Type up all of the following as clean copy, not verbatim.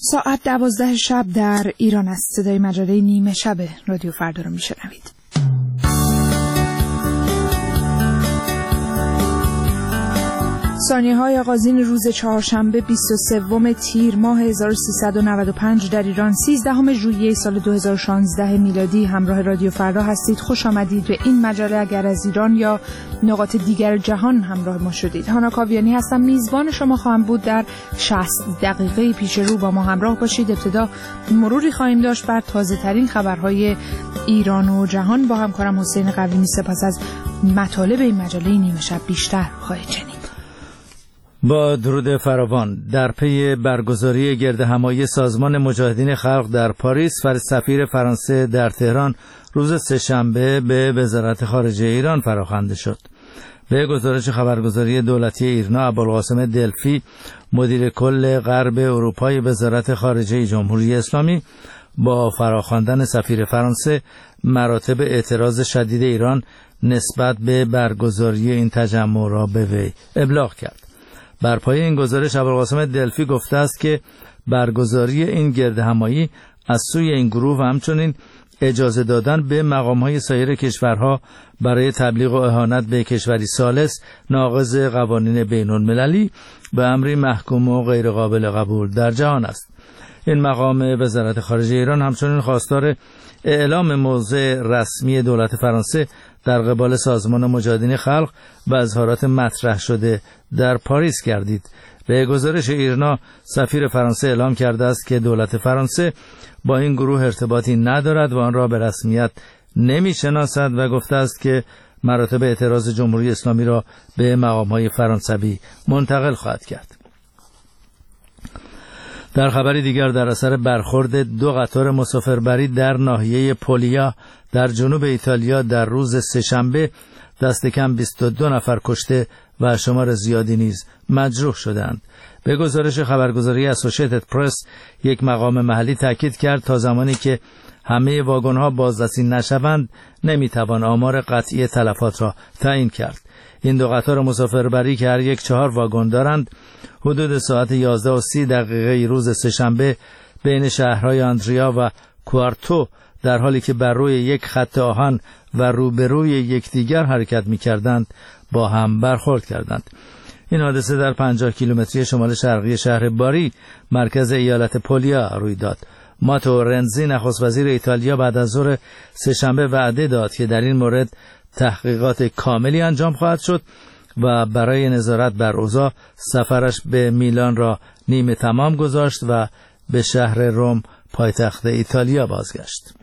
ساعت 12 شب در ایران است. صدای مجله نیمه شب رادیو فردا رو میشنوید. ثانیه‌های آغازین روز چهارشنبه 23 تیر ماه 1395 در ایران 13 ژوئیه سال 2016 میلادی. همراه رادیو فردا هستید. خوش آمدید به این مجله. اگر از ایران یا نقاط دیگر جهان همراه ما شدید، هانا کاویانی هستم، میزبان شما خواهم بود. در 60 دقیقه پیش رو با ما همراه باشید. ابتدا مروری خواهیم داشت بر تازه ترین خبرهای ایران و جهان با همکارم حسین قویمی. سپس از مطالب این مجله نیمه شب بیشتر خواهید شنید. با درود فراوان، در پی برگزاری گردهمایی سازمان مجاهدین خلق در پاریس، سفیر فرانسه در تهران روز سه‌شنبه به وزارت خارجه ایران فراخوانده شد. به گزارش خبرگزاری دولتی ایرنا، ابوالقاسم دلفی، مدیر کل غرب اروپای وزارت خارجه جمهوری اسلامی، با فراخواندن سفیر فرانسه مراتب اعتراض شدید ایران نسبت به برگزاری این تجمع را به وی ابلاغ کرد. بر پایه این گزارش ابوالقاسم دلفی گفته است که برگزاری این گردهمایی از سوی این گروه و همچنین اجازه دادن به مقام‌های سایر کشورها برای تبلیغ و اهانت به کشوری ثالث ناقض قوانین بین‌المللی به امری محکوم و غیر قابل قبول در جهان است. این مقام وزارت خارجه ایران همچنین خواستار اعلام موضع رسمی دولت فرانسه در قبال سازمان مجاهدین خلق و اظهارات مطرح شده در پاریس گردید. به گزارش ایرنا، سفیر فرانسه اعلام کرده است که دولت فرانسه با این گروه ارتباطی ندارد و آن را به رسمیت نمی‌شناسد و گفته است که مراتب اعتراض جمهوری اسلامی را به مقام‌های فرانسوی منتقل خواهد کرد. در خبری دیگر، در اثر برخورد دو قطار مسافربری در ناحیه پولیا در جنوب ایتالیا در روز سه‌شنبه دست کم 22 نفر کشته و شمار زیادی نیز مجروح شدند. به گزارش خبرگزاری اسوشیتد پرس، یک مقام محلی تاکید کرد تا زمانی که همه واگن‌ها بازرسی نشوند نمیتوان آمار قطعی تلفات را تعیین کرد. این دو قطار مسافربری که هر یک 4 واگن دارند، حدود ساعت 11:30 روز سه‌شنبه بین شهرهای آندریا و کوارتو در حالی که بر روی یک خط آهن و روبروی یکدیگر حرکت می‌کردند با هم برخورد کردند. این حادثه در 50 کیلومتری شمال شرقی شهر باری، مرکز ایالت پولیا روی داد. ماتو رنزی، نخست وزیر ایتالیا، بعد از ظهر سه‌شنبه وعده داد که در این مورد تحقیقات کاملی انجام خواهد شد و برای نظارت بر اوضاع سفرش به میلان را نیمه تمام گذاشت و به شهر روم، پایتخت ایتالیا، بازگشت.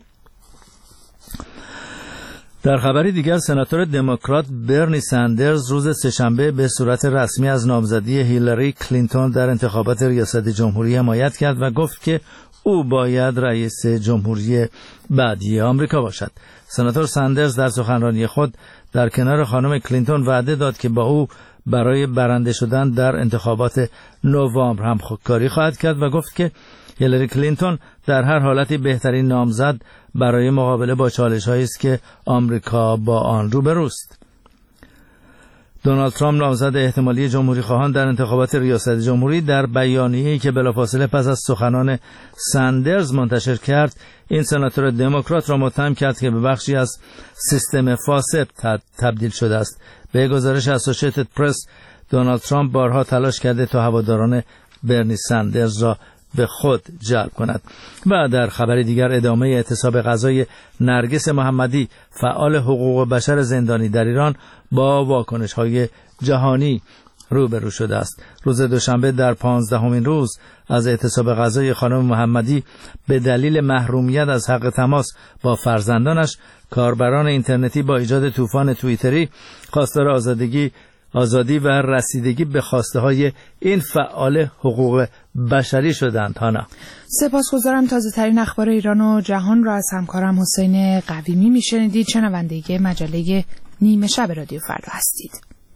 در خبری دیگر، سناتور دموکرات برنی سندرز روز سه‌شنبه به صورت رسمی از نامزدی هیلاری کلینتون در انتخابات ریاست جمهوری حمایت کرد و گفت که او باید رئیس جمهوری بعدی آمریکا باشد. سناتور سندرز در سخنرانی خود در کنار خانم کلینتون وعده داد که با او برای برنده شدن در انتخابات نوامبر همکاری خواهد کرد و گفت که هیلاری کلینتون در هر حالتی بهترین نامزد برای مقابله با چالش‌هایی است که آمریکا با آن روبروست. دونالد ترامپ، نامزد احتمالی جمهوری خواهان در انتخابات ریاست جمهوری، در بیانیه‌ای که بلافاصله پس از سخنان سندرز منتشر کرد، این سناتور دموکرات را متهم کرد که به بخشی از سیستم فاسد تبدیل شده است. به گزارش اسوشیتد پرس، دونالد ترامپ بارها تلاش کرده تا هواداران برنی سندرز را به خود جلب کند. و در خبر دیگر، ادامه اعتصاب غذای نرگس محمدی، فعال حقوق بشر زندانی در ایران، با واکنش‌های جهانی روبرو شده است. روز دوشنبه در 15مین روز از اعتصاب غذای خانم محمدی به دلیل محرومیت از حق تماس با فرزندانش، کاربران اینترنتی با ایجاد طوفان توییتری خواستار آزادی و رسیدگی به خواسته‌های این فعال حقوق بشری شدند. هانا، سپاسگزارم. تازه ترین اخبار ایران و جهان را از همکارم حسین قویمی میشنیدید. شنونده مجله نیمه شب رادیو فردا هستید.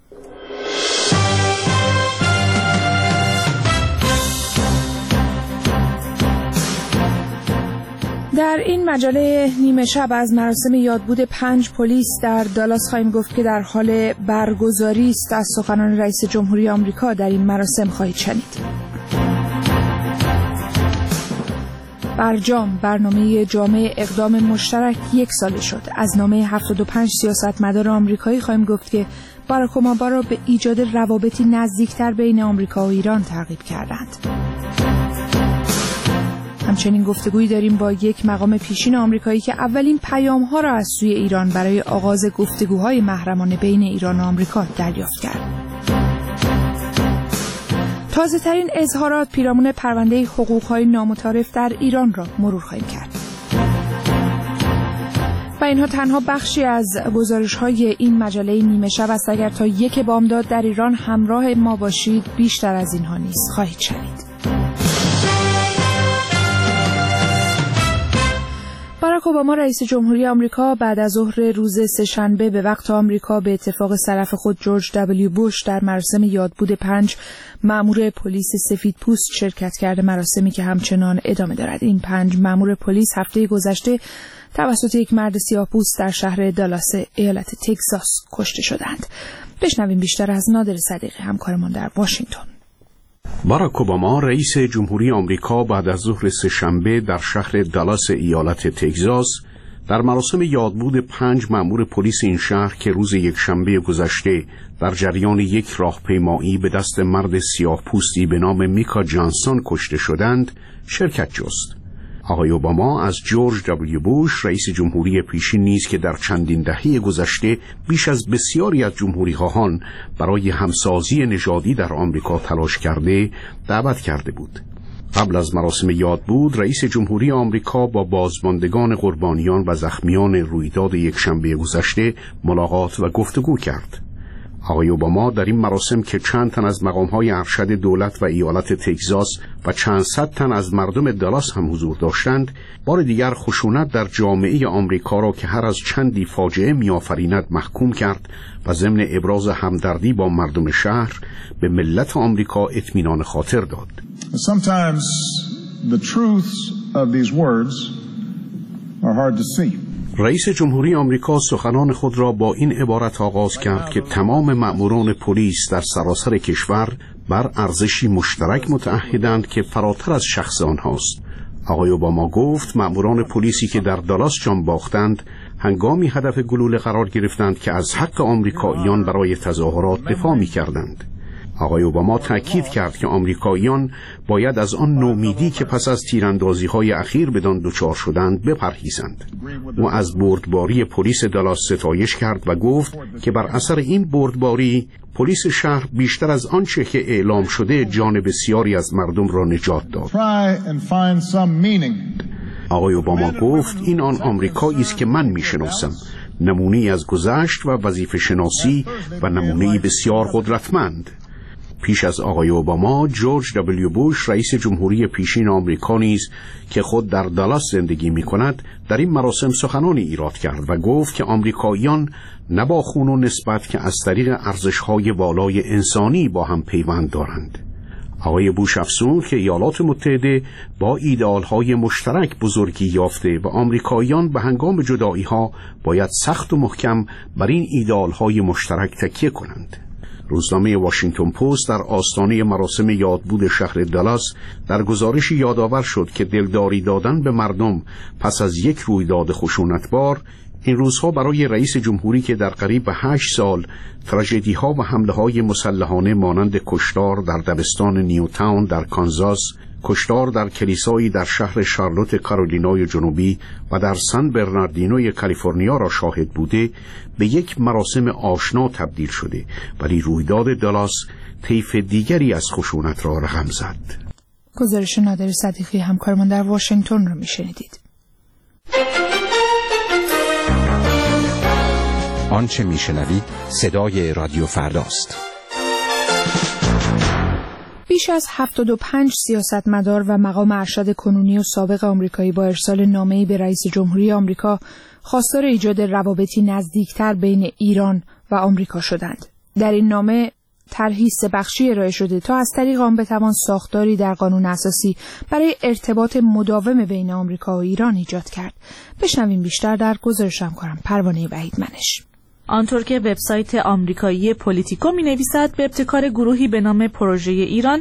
در این مجله نیمه شب از مراسم یادبود 5 پلیس در دالاس خواهیم گفت که در حال برگزاری است. از سخنان رئیس جمهوری آمریکا در این مراسم خواهید شنید. برجام برنامه جامع اقدام مشترک 1 ساله شد. از نامه 75 سیاستمدار آمریکایی خواهیم گفت که باراک اوباما را به ایجاد روابطی نزدیکتر بین آمریکا و ایران ترغیب کردند. همچنین گفتگویی داریم با یک مقام پیشین آمریکایی که اولین پیام‌ها را از سوی ایران برای آغاز گفتگوهای محرمانه بین ایران و آمریکا دریافت کرد. تازه‌ترین اظهارات پیرامون پرونده حقوق‌های نامتعارف در ایران را مرور خواهیم کرد. و اینها تنها بخشی از گزارش‌های این مجله نیمه شب است. اگر تا 1 بامداد در ایران همراه ما باشید بیشتر از اینها نیز خواهید شنید. باراک اوباما رئیس جمهوری آمریکا بعد از ظهر روز سه‌شنبه به وقت آمریکا به اتفاق سلف خود جورج دبلیو بوش در مراسم یادبود 5 مأمور پلیس سفیدپوست شرکت کرده، مراسمی که همچنان ادامه دارد. این 5 مأمور پلیس هفته گذشته توسط یک مرد سیاه‌پوست در شهر دالاس ایالت تگزاس کشته شدند. بشنویم بیشتر از نادر صدیقی، همکارمان در واشنگتن. باراک اوباما رئیس جمهوری آمریکا بعد از ظهر سه‌شنبه در شهر دالاس ایالت تگزاس در مراسم یادبود 5 مأمور پلیس این شهر که روز یکشنبه گذشته در جریان یک راهپیمایی به دست مرد سیاه‌پوستی به نام میکا جانسون کشته شدند شرکت جست. آقای اوباما از جورج دبلیو بوش رئیس جمهوری پیشین نیز که در چندین دهه گذشته بیش از بسیاری از جمهوری‌خواهان برای همسازی نژادی در آمریکا تلاش کرده دعوت کرده بود. قبل از مراسم یادبود رئیس جمهوری آمریکا با بازماندگان قربانیان و زخمیان رویداد یکشنبه گذشته ملاقات و گفتگو کرد. آقای اوباما در این مراسم که چند تن از مقام‌های ارشد دولت و ایالت تگزاس و چند صد تن از مردم دالاس هم حضور داشتند، بار دیگر خشونت در جامعه آمریکا را که هر از چندی فاجعه می‌آفریند محکوم کرد و ضمن ابراز همدردی با مردم شهر به ملت آمریکا اطمینان خاطر داد. Sometimes the truths of these words are hard to see. رئیس جمهوری آمریکا سخنان خود را با این عبارت آغاز کرد که تمام مأموران پلیس در سراسر کشور بر ارزشی مشترک متعهدند که فراتر از شخص آنهاست. آقای اوباما گفت مأموران پلیسی که در دالاس جان باختند هنگامی هدف گلوله قرار گرفتند که از حق آمریکاییان برای تظاهرات دفاع می‌کردند. آقای اوباما تأکید کرد که آمریکاییان باید از آن نومیدی که پس از تیراندازی‌های اخیر بدان دچار شدند بپرهیزند. او از بردباری پلیس دالاس ستایش کرد و گفت که بر اثر این بردباری پلیس شهر بیشتر از آنچه که اعلام شده جان بسیاری از مردم را نجات داد. آقای اوباما گفت این آن آمریکایی است که من می‌شناسم، نمونه‌ای از گذشت و وظیفه شناسی و نمونه‌ای بسیار قدرتمند. پیش از آقای اوباما جورج دبلیو بوش رئیس جمهوری پیشین آمریکا نیز که خود در دالاس زندگی می‌کند در این مراسم سخنانی ایراد کرد و گفت که آمریکاییان نه با خون و نسبت که از طریق ارزش‌های والای انسانی با هم پیوند دارند. آقای بوش افزود که ایالات متحده با ایدئال‌های مشترک بزرگی یافته و آمریکاییان به هنگام جدایی‌ها باید سخت و محکم بر این ایدئال‌های مشترک تکیه کنند. روزنامه واشنگتن پست در آستانه مراسم یادبود شهر دالاس در گزارشی یادآور شد که دلداری دادن به مردم پس از یک رویداد خشونتبار این روزها برای رئیس جمهوری که در قریب 8 سال تراژدی‌ها و حمله‌های مسلحانه مانند کشتار در دبستان نیوتاون در کانزاس، کشتار در کلیسایی در شهر شارلوت کارولینای جنوبی و در سان برناردینوی کالیفرنیا را شاهد بوده به یک مراسم آشنا تبدیل شده، ولی رویداد دالاس طیف دیگری از خشونت را رقم زد. گزارش نادر صدیقی همکارمان در واشنگتن را میشنیدید. آنچه میشنوید صدای رادیو فرداست. بیش از 75 سیاستمدار و مقام ارشد کنونی و سابق آمریکایی با ارسال نامه‌ای به رئیس جمهوری آمریکا خواستار ایجاد روابطی نزدیکتر بین ایران و آمریکا شدند. در این نامه طرحی 3 بخشی ارائه شده تا از طریق آن بتوان ساختاری در قانون اساسی برای ارتباط مداوم بین آمریکا و ایران ایجاد کرد. بشنویم بیشتر در گزارش همکارم پروانه وحیدمنش. آنطور که وبسایت آمریکایی پلیتیکو می‌نویسد به ابتکار گروهی به نام پروژه ایران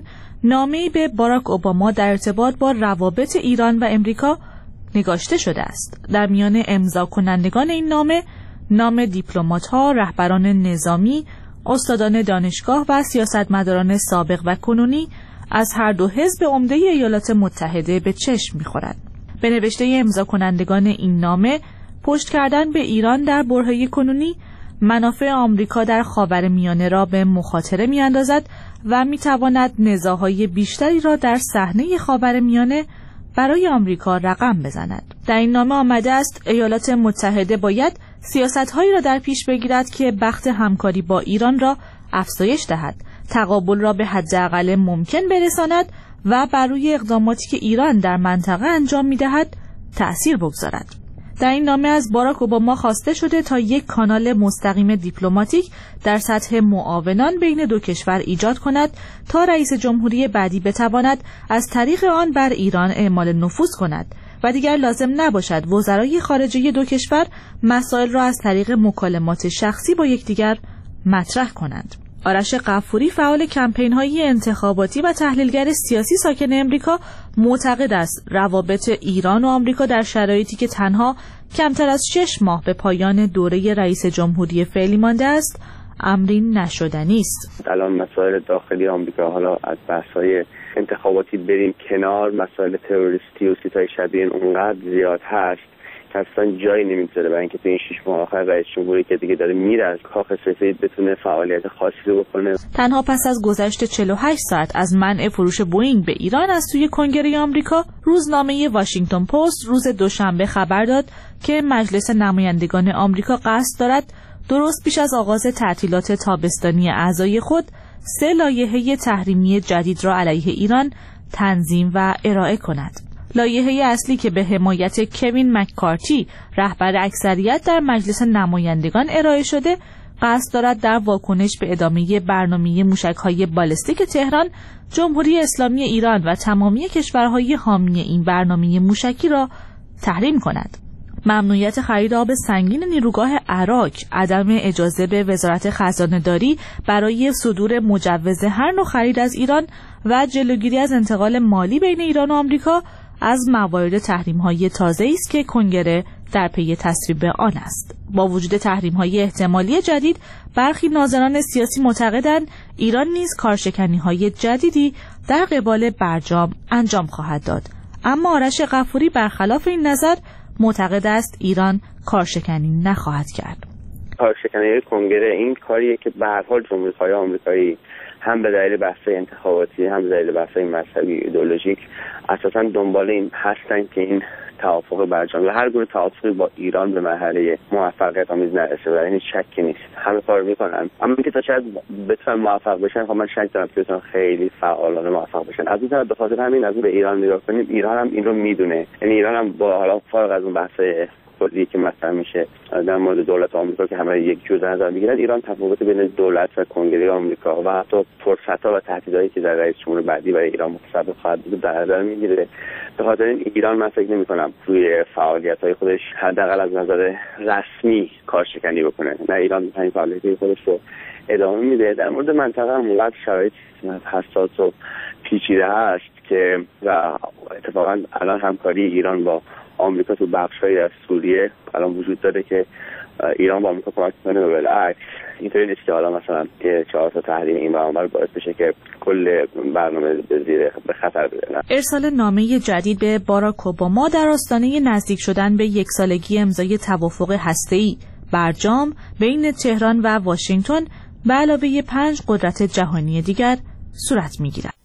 نامه‌ای به باراک اوباما در ارتباط با روابط ایران و امریکا نگاشته شده است. در میان امضا کنندگان این نامه نام دیپلمات‌ها، رهبران نظامی، استادان دانشگاه و سیاستمداران سابق و کنونی از هر دو حزب عمده ایالات متحده به چشم می‌خورد. به نوشته امضا کنندگان این نامه، پشت کردن به ایران در برهه کنونی منافع آمریکا در خاورمیانه را به مخاطره می‌اندازد و می‌تواند نزاع‌های بیشتری را در صحنه خاورمیانه برای آمریکا رقم بزند. در این نامه آمده است ایالات متحده باید سیاست‌هایی را در پیش بگیرد که بخت همکاری با ایران را افزایش دهد، تقابل را به حداقل ممکن برساند و بر روی اقداماتی که ایران در منطقه انجام می‌دهد تأثیر بگذارد. در این نامه از باراک اوباما خواسته شده تا یک کانال مستقیم دیپلماتیک در سطح معاونان بین دو کشور ایجاد کند تا رئیس جمهوری بعدی بتواند از طریق آن بر ایران اعمال نفوذ کند و دیگر لازم نباشد وزرای خارجه دو کشور مسائل را از طریق مکالمات شخصی با یکدیگر مطرح کنند. آرش غفوری، فعال کمپین‌های انتخاباتی و تحلیلگر سیاسی ساکن امریکا، معتقد است روابط ایران و آمریکا در شرایطی که تنها کمتر از 6 ماه به پایان دوره رئیس جمهوری فعلی مانده است، امری نشدنی است. الان مسائل داخلی آمریکا، حالا از بحث‌های انتخاباتی بریم کنار، مسائل تروریستی و چیزهای شبیه اونقدر زیاد هست که اصلا جایی نمیذاره برای اینکه تو این 6 ماه آخر رئیس جمهوری که دیگه داره میره از کاخ سفید بتونه فعالیت خاصی رو بکنه. تنها پس از گذشت 48 ساعت از منع فروش بوئینگ به ایران از سوی کنگره آمریکا، روزنامه واشنگتن پست روز دوشنبه خبر داد که مجلس نمایندگان آمریکا قصد دارد درست پیش از آغاز تعطیلات تابستانی اعضای خود 3 لایحه تحریمی جدید را علیه ایران تنظیم و ارائه کند. لایحه اصلی که به حمایت کوین مککارتی، رهبر اکثریت در مجلس نمایندگان ارائه شده، قصد دارد در واکنش به ادامه برنامه موشک‌های بالستیک تهران، جمهوری اسلامی ایران و تمامی کشورهای حامی این برنامه موشکی را تحریم کند. ممنوعیت خرید آب سنگین نیروگاه عراق، عدم اجازه به وزارت خزانه‌داری برای صدور مجوز هر نوع خرید از ایران و جلوگیری از انتقال مالی بین ایران و آمریکا از موارد تحریم‌های تازه‌ای است که کنگره در پی تصویب آن است. با وجود تحریم‌های احتمالی جدید، برخی ناظران سیاسی معتقدند ایران نیز کارشکنی‌های جدیدی در قبال برجام انجام خواهد داد. اما آرش غفوری برخلاف این نظر معتقد است ایران کارشکنی نخواهد کرد. کارشکنی کنگره این کاریه که به هر حال جمهوری‌خواه آمریکایی هم به دلیل بحث‌های انتخاباتی هم به دلیل بحث‌های مذهبی ایدئولوژیک اساساً دنبال این هستن که این توافق برجام و هر گونه توافقی با ایران به مرحله موفقیت آمیز نرسه و این شکی نیست. همه کار میکنن، اما اینکه تا شاید بتونن موفق بشن، خب من شک دارم که بتونن خیلی فعالانه موفق بشن. از این طرف به خاطر همین از به ایران نگاه کنیم، ایران هم این رو میدونه. یعنی ایران هم با حالا فارغ از اون بحث‌های کلی که مطرح میشه در مورد دولت آمریکا که همه یک جور نظر میگیرن، ایران تفاوت بین دولت و کنگره آمریکا و حتی فرصت‌ها و تهدیدایی که در رئیس جمهور بعدی برای ایران متصور خواهد بود در نظر میگیره. به خاطر این ایران من فکر نمی‌کنم روی فعالیت‌های خودش حداقل از نظر رسمی کارشکنی بکنه. نه، ایران همین فعالیت‌های خودش رو ادامه میده. در مورد منطقه هم اونقدر شرایط حساس و پیچیده هست که و اتفاقا الان همکاری ایران با آمریکا تو بخش‌هایی از سوریه الان وجود داره که ایران با آمریکا کمک کنه و بالعکس. اینطوری نیست که حالا مثلا 4 تا تحریم این برابر باعث بشه که کل برنامه به خطر بره. ارسال نامه جدید به باراک اوباما در آستانه نزدیک شدن به 1 سالگی امضای توافق هسته‌ای برجام بین تهران و واشنگتن به علاوه 5 قدرت جهانی دیگر صورت می‌گیرد.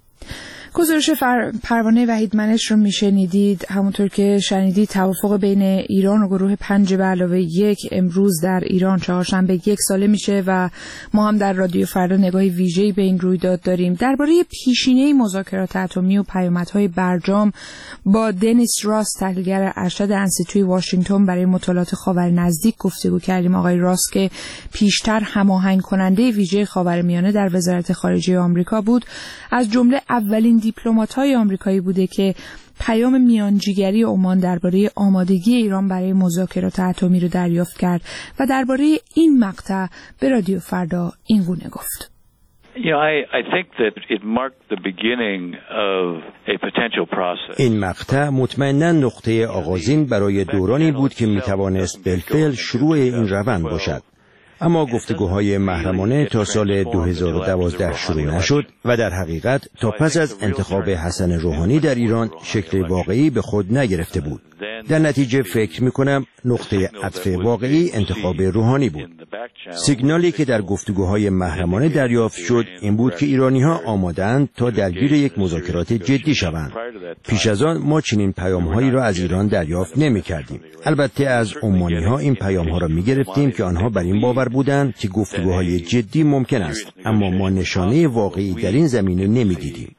گزارش پروانه وحیدمنش رو میشنیدید. همونطور که شنیدید توافق بین ایران و گروه 5 به علاوه 1 امروز در ایران چهارشنبه 1 ساله میشه و ما هم در رادیو فردا نگاه ویژه‌ای به این رویداد داریم. درباره پیشینه مذاکرات اتمی و پیامدهای برجام با دنیس راس، تحلیلگر ارشد انستیتوی واشنگتن برای مطالعات خاور نزدیک گفتگو کردیم. آقای راس که پیشتر هماهنگ کننده ویژه خاورمیانه در وزارت خارجه آمریکا بود، از جمله اولین دیپلمات‌های آمریکایی بوده که پیام میانجیگری عمان درباره آمادگی ایران برای مذاکرات اتمی رو دریافت کرد و درباره این مقطع به رادیو فردا این گونه گفت: این مقطع مطمئناً نقطه آغازین برای دورانی بود که میتوانست بالفعل شروع این روند باشد. اما گفتگوهای محرمانه تا سال 2012 شروع نشد و در حقیقت تا پس از انتخاب حسن روحانی در ایران شکل واقعی به خود نگرفته بود. در نتیجه فکر می‌کنم نقطه عطف واقعی انتخاب روحانی بود. سیگنالی که در گفتگوهای محرمانه دریافت شد این بود که ایرانی‌ها آماده‌اند تا درگیر یک مذاکرات جدی شوند. پیش از آن ما چنین پیام‌هایی را از ایران دریافت نمی‌کردیم. البته از عمانی‌ها این پیام‌ها را می‌گرفتیم که آنها بر این باور بودند که گفتگوهای جدی ممکن است، اما ما نشانه واقعی در این زمینه نمی‌دیدیم.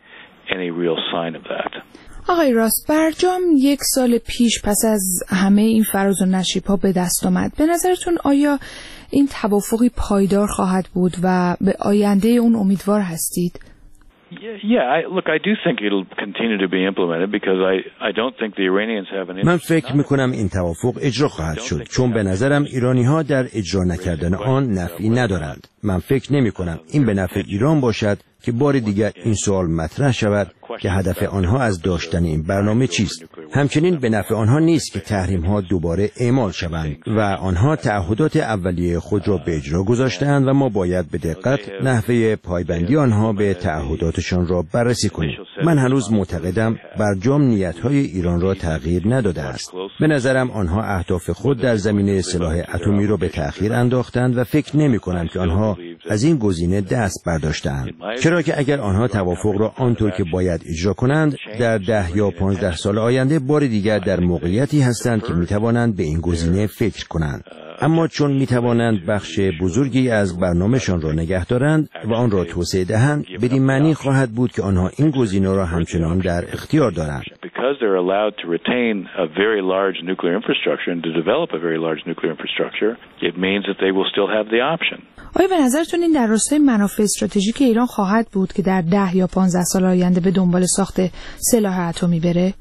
آقای راست، برجام 1 سال پیش پس از همه این فراز و نشیب‌ها به دست آمد. به نظرتون آیا این توافقی پایدار خواهد بود و به آینده اون امیدوار هستید؟ من فکر میکنم این توافق اجرا خواهد شد، چون به نظرم ایرانی‌ها در اجرا نکردن آن نفعی ندارند. من فکر نمیکنم این به نفع ایران باشد که بار دیگر این سوال مطرح شود که هدف آنها از داشتن این برنامه چیست. همچنین به نفع آنها نیست که تحریم‌ها دوباره اعمال شوند و آنها تعهدات اولیه خود را به اجرا گذاشته‌اند و ما باید به دقت نحوه پایبندی آنها به تعهداتشان را بررسی کنیم. من هنوز معتقدم برجام نیت‌های ایران را تغییر نداده است. به نظرم آنها اهداف خود در زمینه سلاح اتمی را به تأخیر انداختند و فکر نمی‌کنم که آنها از این گزینه دست برداشته‌اند. چرا که اگر آنها توافق را آنطور که باید اجرا کنند، در 10 یا 15 سال آینده بار دیگر در موقعیتی هستند که میتوانند به این گزینه فکر کنند. اما چون میتوانند بخش بزرگی از برنامه‌شان را نگه دارند و آن را توسعه دهند، بدین معنی خواهد بود که آنها این گزینه را همچنان در اختیار دارند. آیا به نظرتون این در راستای منافع استراتژیک ایران خواهد بود که در 10 یا 15 سال آینده به دنبال ساخت سلاح اتمی بره؟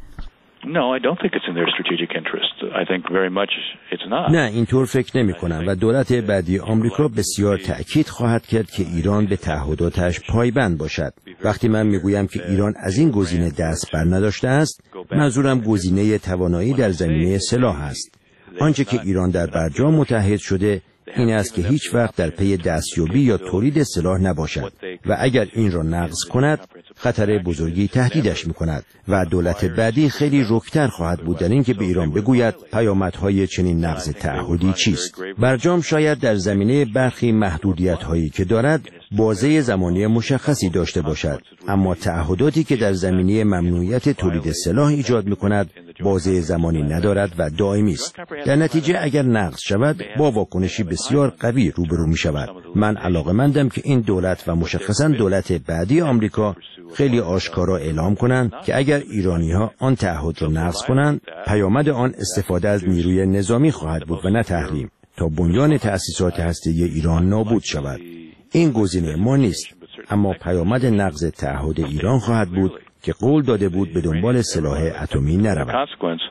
نه، اینطور فکر نمی کنم و دولت بعدی آمریکا بسیار تأکید خواهد کرد که ایران به تعهداتش پایبند باشد. وقتی من میگویم که ایران از این گزینه دست بر نداشته است، منظورم گزینه توانایی در زمینه سلاح است. آنچه که ایران در برجام متحد شده این است که هیچ وقت در پی دستیابی یا تولید سلاح نباشد و اگر این را نقض کند خطر بزرگی تهدیدش می‌کند و دولت بعدی خیلی رک‌تر خواهد بود در این که به ایران بگوید پیامدهای چنین نقض تعهدی چیست. برجام شاید در زمینه برخی محدودیت‌هایی که دارد بازه زمانی مشخصی داشته باشد، اما تعهداتی که در زمینه ممنوعیت تولید سلاح ایجاد می‌کند بازه زمانی ندارد و دائمی است. در نتیجه اگر نقض شود با واکنشی بسیار قوی روبرو می‌شود. من علاقه‌مندم که این دولت و مشخصاً دولت بعدی آمریکا خیلی آشکارا اعلام کنند که اگر ایرانی‌ها آن تعهد را نقض کنند، پیامد آن استفاده از نیروی نظامی خواهد بود و نه تحریم، تا بنیان تأسیسات هسته‌ای ایران نابود شود. این گزینه ما نیست، اما پیامد نقض تعهد ایران خواهد بود که قول داده بود به دنبال سلاح اتمی نرود.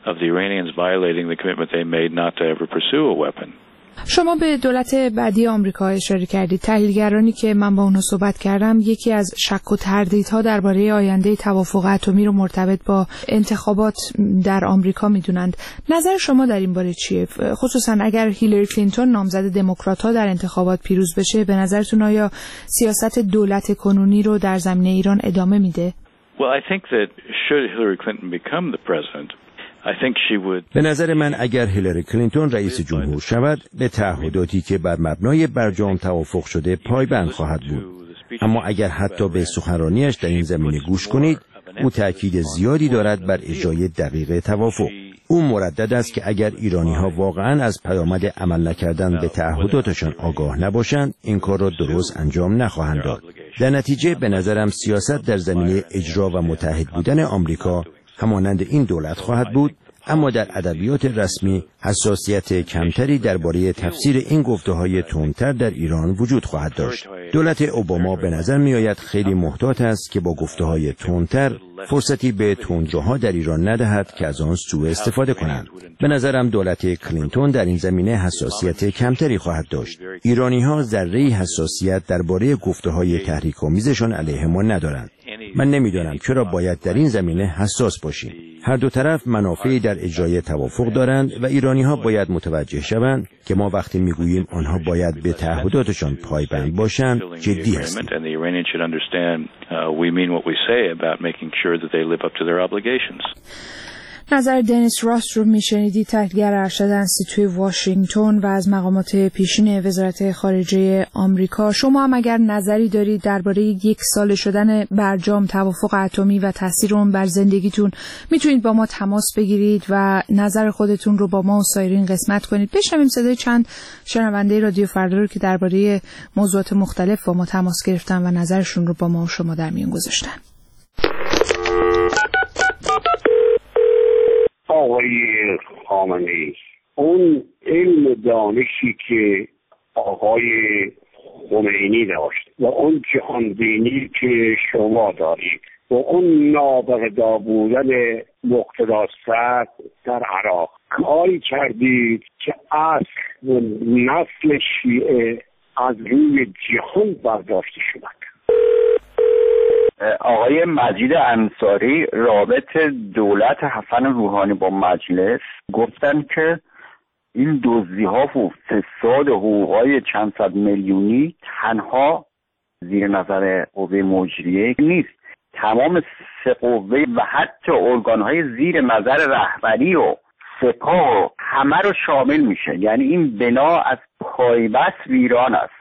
شما به دولت بعدی آمریکا اشاره کردید. تحلیلگرانی که من با اونها صحبت کردم یکی از شک و تردیدها درباره آینده توافق اتمی رو مرتبط با انتخابات در آمریکا میدونند. نظر شما در این باره چیه؟ خصوصا اگر هیلاری کلینتون نامزد دموکرات‌ها در انتخابات پیروز بشه، به نظرتون آیا سیاست دولت کنونی رو در زمینه ایران ادامه میده؟ به نظر من اگر هیلاری کلینتون رئیس جمهور شود به تعهداتی که بر مبنای برجام توافق شده پایبند خواهد بود. اما اگر حتی به سخنرانیش در این زمینه گوش کنید، او تأکید زیادی دارد بر اجرای دقیق توافق. او مردد است که اگر ایرانی‌ها واقعاً از پیامد عمل نکردن به تعهداتشان آگاه نباشند، این کار را درست انجام نخواهند داد. در نتیجه به نظرم سیاست در زمینه اجرا و متحد بودن آمریکا همانند این دولت خواهد بود، اما در ادبیات رسمی حساسیت کمتری درباره تفسیر این گفته‌های تندتر در ایران وجود خواهد داشت. دولت اوباما به نظر میآید خیلی محتاط است که با گفته‌های تندتر فرصتی به تندروها در ایران ندهد که از آن سوء استفاده کنند. به نظرم دولت کلینتون در این زمینه حساسیت کمتری خواهد داشت. ایرانی‌ها ذره‌ای حساسیت درباره گفته‌های تحریک‌آمیزشان علیه ما ندارند. من نمیدانم چرا باید در این زمینه حساس باشیم. هر دو طرف منافعی در اجرای توافق دارند و ایرانی‌ها باید متوجه شوند که ما وقتی میگوییم آنها باید به تعهداتشان پایبند باشند جدی هستیم. نظر دنیس راست رو میشنیدی، تحلیلگر ارشد انسی توی واشنگتن و از مقامات پیشین وزارت خارجه آمریکا. شما هم اگر نظری دارید درباره 1 سال شدن برجام توافق اتمی و تاثیر اون بر زندگیتون، میتونید با ما تماس بگیرید و نظر خودتون رو با ما و سایرین قسمت کنید. بشنویم صدای چند شنونده رادیو فردا رو که درباره موضوعات مختلف با ما تماس گرفتن و نظرشون رو با ما و شما در میون گذاشتن. آقای خامنه‌ای، اون علم دانشی که آقای خمینی داشت و اون جهانبینی که شما دارید و اون نابغه‌دار بودن مقتدی صدر در عراق، کاری کردید که اصل و نسل شیعه از روی جهان برداشته شد. آقای مجید انصاری، رابط دولت حسن روحانی با مجلس، گفتن که این دزدی‌ها و فساد حقوق‌های چند صد میلیونی تنها زیر نظر قوه مجریه نیست، تمام 3 قوه و حتی ارگان‌های زیر نظر رهبری و سپاه و همه رو شامل میشه. یعنی این بنا از پایبست ویران است.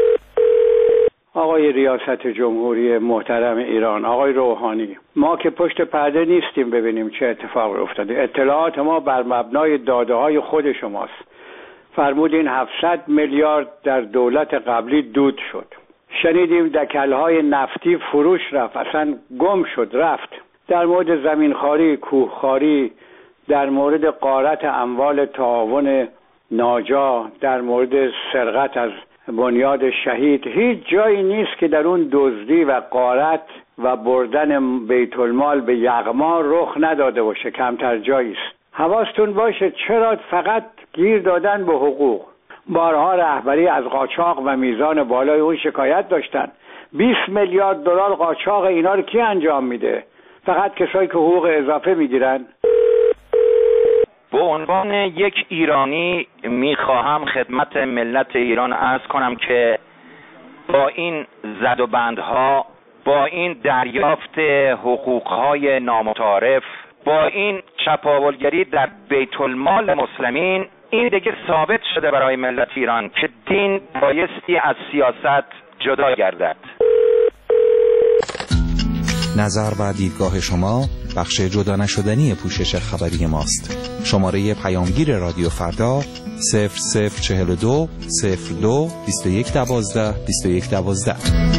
آقای ریاست جمهوری محترم ایران، آقای روحانی، ما که پشت پرده نیستیم ببینیم چه اتفاقی افتاده. اطلاعات ما بر مبنای داده‌های خود شماست. فرمودین 700 میلیارد در دولت قبلی دود شد. شنیدیم دکل‌های نفتی فروش رفت، اصلا گم شد رفت. در مورد زمینخواری، کوهخواری، در مورد غارت اموال تعاون ناجا، در مورد سرقت از بنیاد شهید، هیچ جایی نیست که در اون دزدی و غارت و بردن بیت المال به یغما رخ نداده باشه. کمتر جایی است. حواستون باشه چرا فقط گیر دادن به حقوق. بارها رهبری از قاچاق و میزان بالای اون شکایت داشتن. 20 میلیارد دلار قاچاق، اینا رو کی انجام میده؟ فقط کسایی که حقوق اضافه میگیرن. به عنوان یک ایرانی میخواهم خدمت ملت ایران عرض کنم که با این زدوبندها، با این دریافت حقوقهای نامتعارف، با این چپاولگری در بیت المال مسلمین، این دیگه ثابت شده برای ملت ایران که دین بایستی از سیاست جدا گردد. نظر و دیدگاه شما بخش جدا نشدنی پوشش خبری ماست. شماره پیامگیر رادیو فردا 0042 02 2112 2112.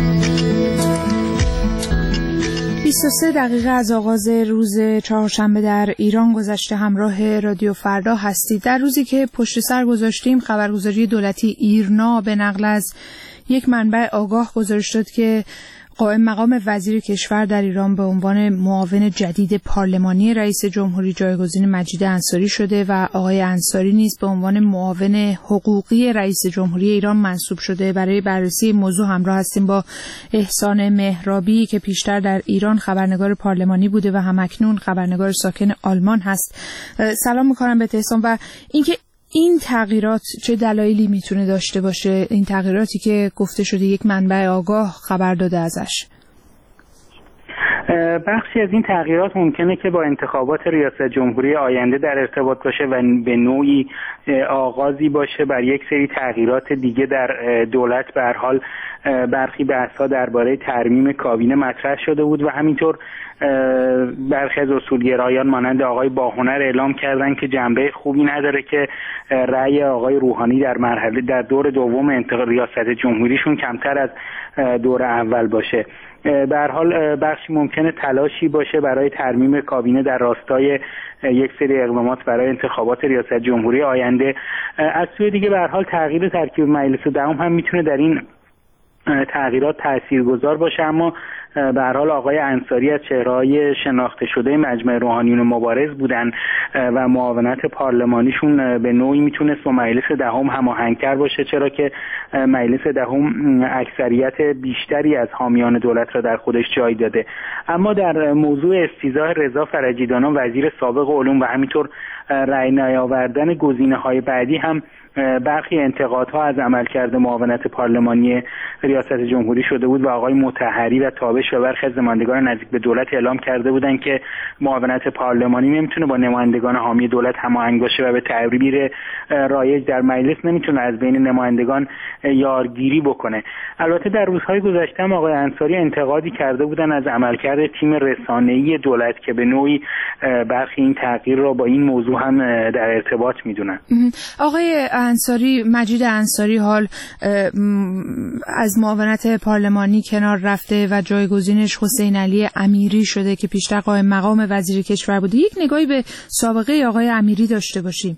23 دقیقه از آغاز روز چهارشنبه در ایران گذشته. همراه رادیو فردا هستید. در روزی که پشت سر گذاشتیم، خبرگزاری دولتی ایرنا به نقل از یک منبع آگاه گزارش داد که قائم مقام وزیر کشور در ایران به عنوان معاون جدید پارلمانی رئیس جمهوری جایگزین مجید انصاری شده و آقای انصاری نیز به عنوان معاون حقوقی رئیس جمهوری ایران منصوب شده. برای بررسی موضوع همراه هستیم با احسان مهرابی که پیشتر در ایران خبرنگار پارلمانی بوده و همکنون خبرنگار ساکن آلمان هست. سلام می‌کنم به احسان. و اینکه این تغییرات چه دلایلی میتونه داشته باشه، این تغییراتی که گفته شده یک منبع آگاه خبر داده ازش؟ بخشی از این تغییرات ممکنه که با انتخابات ریاست جمهوری آینده در ارتباط باشه و به نوعی آغازی باشه بر یک سری تغییرات دیگه در دولت. به هر حال برخی بحث‌ها درباره ترمیم کابینه مطرح شده بود و همینطور برخی از اصولگرایان مانند آقای باهنر اعلام کردن که جنبه خوبی نداره که رأی آقای روحانی در دور دوم ریاست جمهوریشون کمتر از دور اول باشه. به هر حال بخشی ممکنه تلاشی باشه برای ترمیم کابینه در راستای یک سری اقدامات برای انتخابات ریاست جمهوری آینده. از سوی دیگه به هر حال تغییر ترکیب مجلس دهم هم میتونه در این تغییرات تاثیرگذار باشه، اما به هر حال آقای انصاری از چهره‌های شناخته شده مجمع روحانیون مبارز بودن و معاونت پارلمانیشون به نوعی میتونست با مجلس دهم هماهنگ‌تر باشه، چرا که مجلس دهم اکثریت بیشتری از حامیان دولت را در خودش جای داده. اما در موضوع استیضاح رضا فرجیدانا وزیر سابق علوم و همینطور رأی نیاوردن گزینه‌های بعدی هم برخی انتقادها از عملکرد معاونت پارلمانی ریاست جمهوری شده بود و آقای مطهری و تابش و برخی از نمایندگان نزدیک به دولت اعلام کرده بودند که معاونت پارلمانی نمیتونه با نمایندگان حامی دولت هماهنگ باشه و به تعبیر رایج در مجلس نمیتونه از بین نمایندگان یارگیری بکنه. البته در روزهای گذشته هم آقای انصاری انتقادی کرده بودن از عملکرد تیم رسانه‌ای دولت که به نوعی برخی این تغییر را با این موضوع هم در ارتباط میدونن. آقای انصاری، مجید انصاری حال از معاونت پارلمانی کنار رفته و جایگزینش حسین علی امیری شده که پیشتر قائم مقام وزیر کشور بوده. یک نگاهی به سابقه آقای امیری داشته باشیم.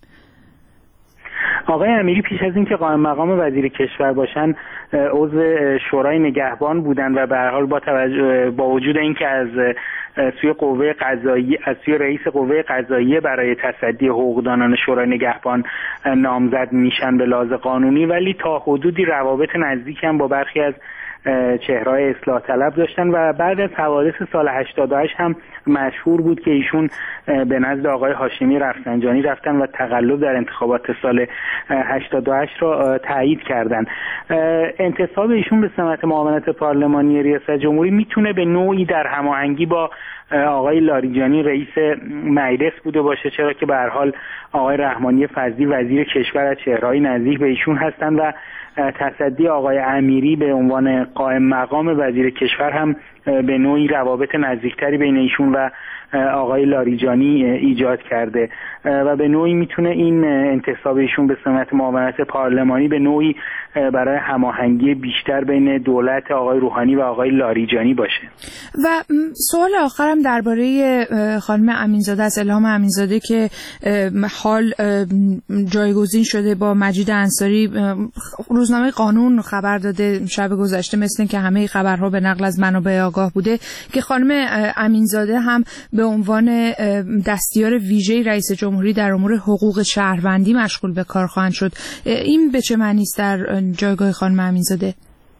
آقای امیری پیش از اینکه قائم مقام وزیر کشور باشن عضو شورای نگهبان بودن و به هر حال با وجود اینکه از سوی قوه قضاییه، از سوی رئیس قوه قضاییه برای تصدی حقوقدانان شورای نگهبان نامزد میشن به لحاظ قانونی، ولی تا حدودی روابط نزدیک هم با برخی از چهره‌های اصلاح طلب داشتن و بعد از حوادث سال 88 هم مشهور بود که ایشون به نزد آقای هاشمی رفسنجانی رفتن و تقلب در انتخابات سال 88 را تایید کردن. انتصاب ایشون به سمت معاونت پارلمانی ریاست جمهوری میتونه به نوعی در هماهنگی با آقای لاریجانی رئیس مجلس بوده باشه، چرا که به هر حال آقای رحمانی فضلی وزیر کشور از چهره‌های نزدیک به ایشون هستن و تصدی آقای امیری به عنوان قائم مقام وزیر کشور هم به نوعی روابط نزدیکتری بین ایشون و آقای لاریجانی ایجاد کرده و به نوعی میتونه این انتصاب ایشون به سمت معاونت پارلمانی به نوعی برای هماهنگی بیشتر بین دولت آقای روحانی و آقای لاریجانی باشه. و سوال آخرم درباره خانم امینزاده است، الهام امینزاده که حال جایگزین شده با مجید انصاری. روزنامه قانون خبر داده شب گذشته، مثل که همه خبرها به نقل از منابع آگاه بوده، که خانم امینزاده هم به عنوان دستیار ویژه رئیس جمهوری در امور حقوق شهروندی مشغول به کار خواهند شد. این به چه معنی است در جایگاه خانم امینزاده؟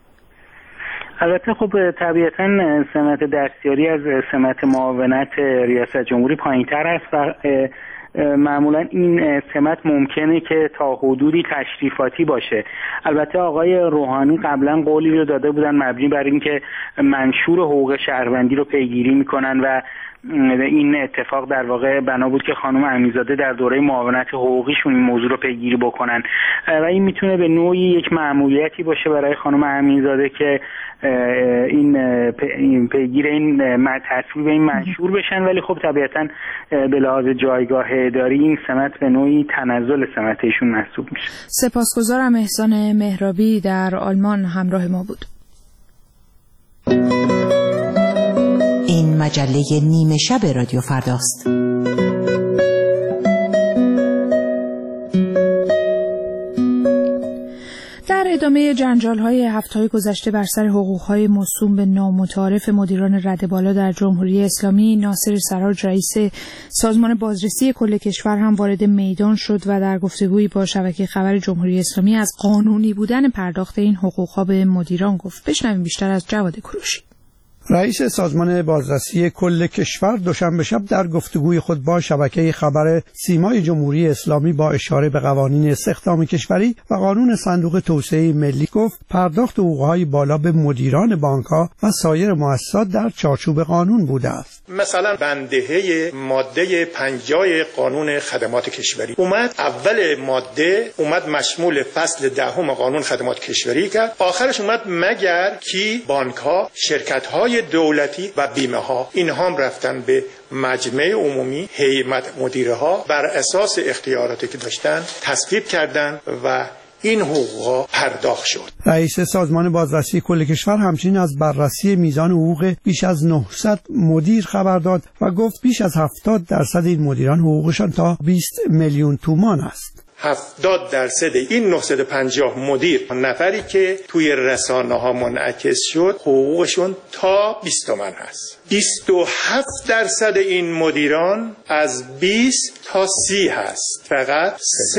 البته خب طبیعتاً سمت دستیاری از سمت معاونت ریاست جمهوری پایین‌تر است و معمولا این سمت ممکنه که تا حدودی تشریفاتی باشه. البته آقای روحانی قبلا قولی رو داده بودن مبنی بر اینکه منشور حقوق شهروندی رو پیگیری میکنن و این اتفاق در واقع بنا بود که خانم امینزاده در دوره معاونت حقوقیشون این موضوع رو پیگیری بکنن و این میتونه به نوعی یک مأموریتی باشه برای خانم امینزاده که این پیگیر این تصویب این منشور بشن، ولی خب طبیعتاً به لحاظ جایگاه اداری این سمت به نوعی تنزل سمت ایشون محسوب میشه. سپاسگزارم. احسان مهرابی در آلمان همراه ما بود. این مجله نیمه شب رادیو فرداست. در ادامه جنجال‌های هفته‌های گذشته بر سر حقوق‌های موسوم به نامتعارف مدیران رده بالا در جمهوری اسلامی، ناصر سراج رئیس سازمان بازرسی کل کشور هم وارد میدان شد و در گفتگویی با شبکه خبر جمهوری اسلامی از قانونی بودن پرداخت این حقوق‌ها به مدیران گفت. بشنویم بیشتر از جواد کوروشی. رئیس سازمان بازرسی کل کشور دوشنبه شب در گفتگوی خود با شبکه خبر سیمای جمهوری اسلامی با اشاره به قوانین استخدام کشوری و قانون صندوق توسعه ملی گفت پرداخت حقوق‌های بالا به مدیران بانک‌ها و سایر مؤسسات در چارچوب قانون بوده است. مثلا بندهه ماده 50 قانون خدمات کشوری اومد، اول ماده اومد مشمول فصل 10 قانون خدمات کشوری کرد، آخرش اومد مگر کی بانک‌ها، شرکت‌های دولتی و بیمه ها، اینها هم رفتن به مجمع عمومی، هیئت مدیره ها بر اساس اختیاراتی که داشتن تصویب کردن و این حقوقا پرداخت شد. رئیس سازمان بازرسی کل کشور همچنین از بررسی میزان حقوق بیش از 900 مدیر خبر داد و گفت بیش از 70% این مدیران حقوقشان تا 20 میلیون تومان است. 70% این 950 مدیر نفری که توی رسانه‌ها منعکس شد حقوقشون تا 20 تومن هست. 27% این مدیران از 20 تا 30 هست. فقط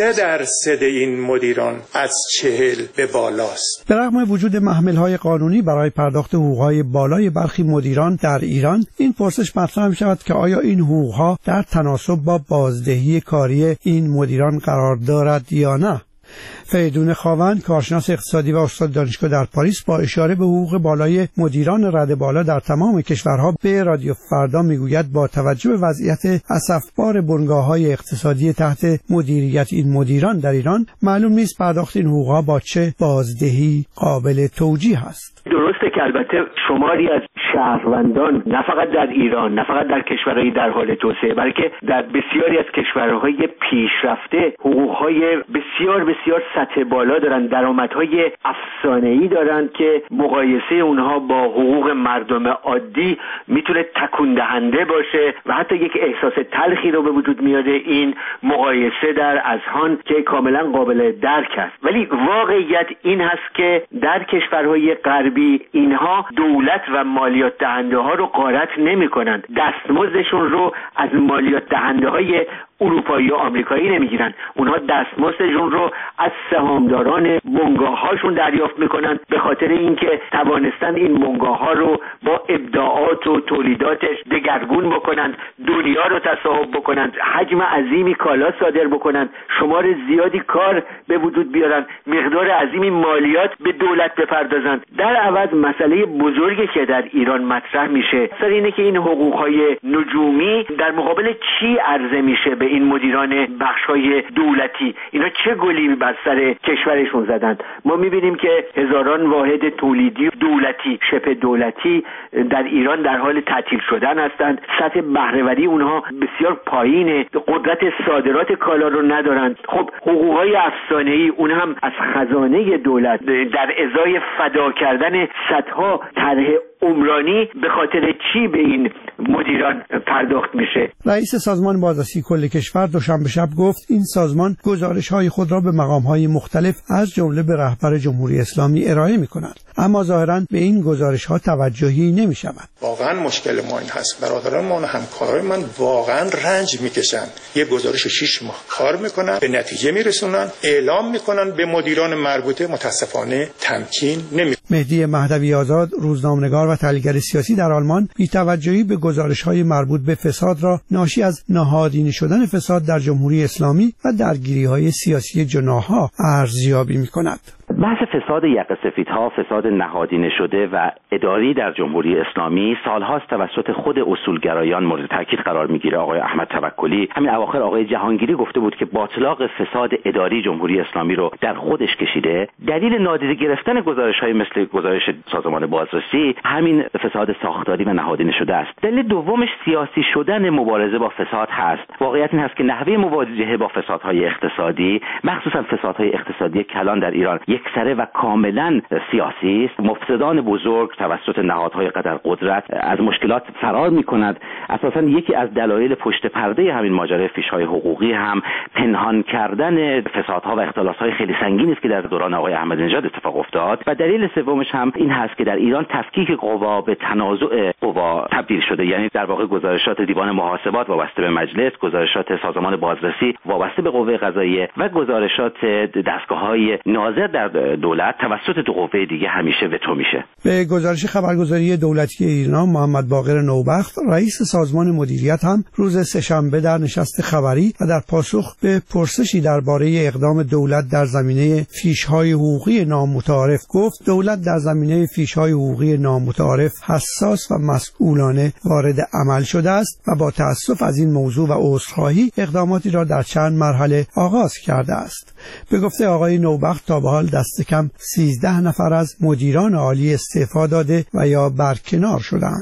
3% این مدیران از 40 به بالاست. به رغم وجود محمل‌های قانونی برای پرداخت حقوق‌های بالای برخی مدیران در ایران، این پرسش مطرح می‌شود که آیا این حقوق‌ها در تناسب با بازدهی کاری این مدیران قرار دارد یا نه؟ فریدون خاوند، کارشناس اقتصادی و استاد دانشگاه در پاریس، با اشاره به حقوق بالای مدیران رده بالا در تمام کشورها به رادیو فردا میگوید با توجه به وضعیت اسفبار بنگاه‌های اقتصادی تحت مدیریت این مدیران در ایران، معلوم نیست پرداخت این حقوق‌ها با چه بازدهی قابل توجیه است. درسته که البته شماری از شهروندان نه فقط در ایران، نه فقط در کشورهای در حال توسعه، بلکه در بسیاری از کشورهای پیشرفته حقوق‌های بسیار سطح بالا دارن، درآمدهای افسانه‌ای دارن که مقایسه اونها با حقوق مردم عادی میتونه تکون دهنده باشه و حتی یک احساس تلخی رو به وجود میاره این مقایسه در اذهان که کاملا قابل درک است. ولی واقعیت این هست که در کشورهای غربی اینها دولت و مالیات دهنده ها رو غارت نمی‌کنند. دستمزدشون رو از مالیات دهنده های اروپایی و آمریکایی نمیگیرن. اونها دستمزدشون رو از سهامداران بنگاه‌هاشون دریافت میکنن به خاطر اینکه توانستن این بنگاه‌ها رو با ابداعات و تولیداتش دگرگون بکنن، دنیا رو تصاحب بکنن، حجم عظیمی کالا صادر بکنن، شمار زیادی کار به وجود بیارن، مقدار عظیمی مالیات به دولت بپردازن. در عوض مسئله بزرگی که در ایران مطرح میشه سر اینه که این حقوق‌های نجومی در مقابل چی عرضه میشه به این مدیران بخش‌های دولتی. اینا چه گلی بر سر کشورشون زدند؟ ما می‌بینیم که هزاران واحد تولیدی دولتی، شبه دولتی در ایران در حال تعطیل شدن هستند. سطح بهره‌وری اونها بسیار پایینه، قدرت صادرات کالا رو ندارند. خب حقوق‌های افسانه‌ای اون هم از خزانه دولت در ازای فدا کردن صدها طرح عمرانی به خاطر چی به این مدیران پرداخت میشه؟ رئیس سازمان بازرسی کل کشور دوشنبه شب گفت این سازمان گزارش‌های خود را به مقام‌های مختلف از جمله به رهبر جمهوری اسلامی ارائه می‌کند، اما ظاهراً به این گزارش‌ها توجهی نمی‌شود. واقعاً مشکل ما این هست. برادران ما و همکارای من واقعاً رنج می‌کشن. یه گزارش 6 ماه کار می‌کنن، به نتیجه می‌رسونن، اعلام می‌کنن به مدیران مربوطه، متأسفانه تمکین نمی‌کنن. مهدی مهدوی آزاد، روزنامه‌نگار و تحلیلگر سیاسی در آلمان، بی‌توجهی به گزارش‌های مربوط به فساد را ناشی از نهادینه شدن فساد در جمهوری اسلامی و درگیری‌های سیاسی جناح‌ها ارزیابی می‌کند. بحث فساد یقه سفیدها، فساد نهادینه شده و اداری در جمهوری اسلامی سالهاست توسط خود اصولگرایان مورد تاکید قرار میگیره. آقای احمد توکلی همین اواخر آقای جهانگیری گفته بود که باطلاق فساد اداری جمهوری اسلامی رو در خودش کشیده. دلیل نادیده گرفتن گزارش‌های مثل گزارش سازمان بازرسی همین فساد ساختاری و نهادینه شده است. دلیل دومش سیاسی شدن مبارزه با فساد هست. واقعیت این هست که نحوه مواجهه با فسادهای اقتصادی، مخصوصا فسادهای اقتصادی کلان در ایران یکسره و کاملا سیاسی است. مفسدان بزرگ توسط نهادهای قدرت از مشکلات فرار می‌کنند. اساساً یکی از دلایل پشت پرده همین ماجرای فیش‌های حقوقی هم پنهان کردن فسادها و اختلاس‌های خیلی سنگینی است که در دوران آقای احمدی نژاد اتفاق افتاد. و دلیل سومش هم این هست که در ایران تفکیک قوا به تنازع قوا تبدیل شده، یعنی در واقع گزارشات دیوان محاسبات وابسته به مجلس، گزارشات سازمان بازرسی وابسته به قوه قضاییه و گزارشات دستگاه‌های ناظر در دولت توسط دو قوه دیگه همیشه وتو میشه. به گزارش خبرگزاری دولتی ایران، محمد باقر نوبخت، رئیس سازمان مدیریت، هم روز سه‌شنبه در نشست خبری و در پاسخ به پرسشی درباره اقدام دولت در زمینه فیش‌های حقوقی نامتعارف گفت دولت در زمینه فیش‌های حقوقی نامتعارف حساس و مسئولانه وارد عمل شده است و با تأسف از این موضوع و عذرخواهی اقداماتی را در چند مرحله آغاز کرده است. به گفته آقای نوبخت تا به حال دست کم 13 نفر از مدیران عالی استعفا داده و یا برکنار شدند.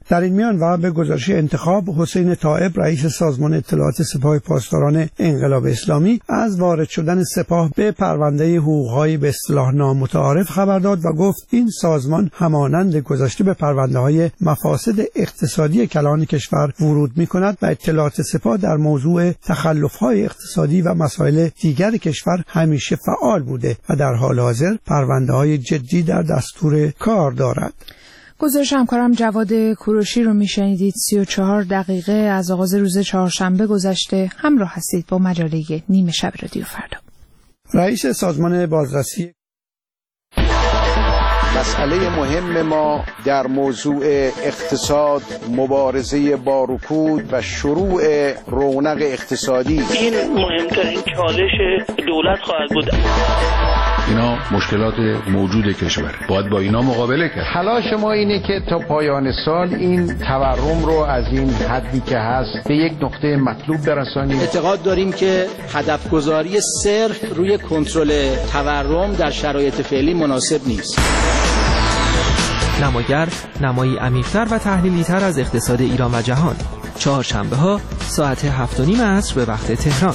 در این میان و به گزارش انتخاب حسین طائب رئیس سازمان اطلاعات سپاه پاسداران انقلاب اسلامی از وارد شدن سپاه به پرونده حقوق‌های به اصطلاح نامتعارف خبر داد و گفت این سازمان همانند گذشته به پرونده‌های مفاسد اقتصادی کلان کشور ورود می‌کند و اطلاعات سپاه در موضوع تخلف‌های اقتصادی و مسائل دیگر کشور همیشه فعال بوده و در حال حاضر پرونده‌های جدی در دستور کار دارد. گزارش همکارم جواد کوروشی رو میشنیدید. 34 دقیقه از آغاز روز چهارشنبه گذشته. همراه هستید با مجله نیمه شب رادیو فردا. رئیس سازمان بازرسی مسئله مهم ما در موضوع اقتصاد، مبارزه با رکود و شروع رونق اقتصادی، این مهمترین چالش دولت خواهد بود. اینا مشکلات موجود کشور، باید با اینا مقابله کرد. تلاش ما اینه که تا پایان سال این تورم رو از این حدی که هست به یک نقطه مطلوب برسانیم. اعتقاد داریم که هدف گذاری صرف روی کنترل تورم در شرایط فعلی مناسب نیست. نماگر نمایی عمیق‌تر و تحلیلی‌تر از اقتصاد ایران و جهان. چهارشنبه‌ها ساعت 7:30 عصر به وقت تهران.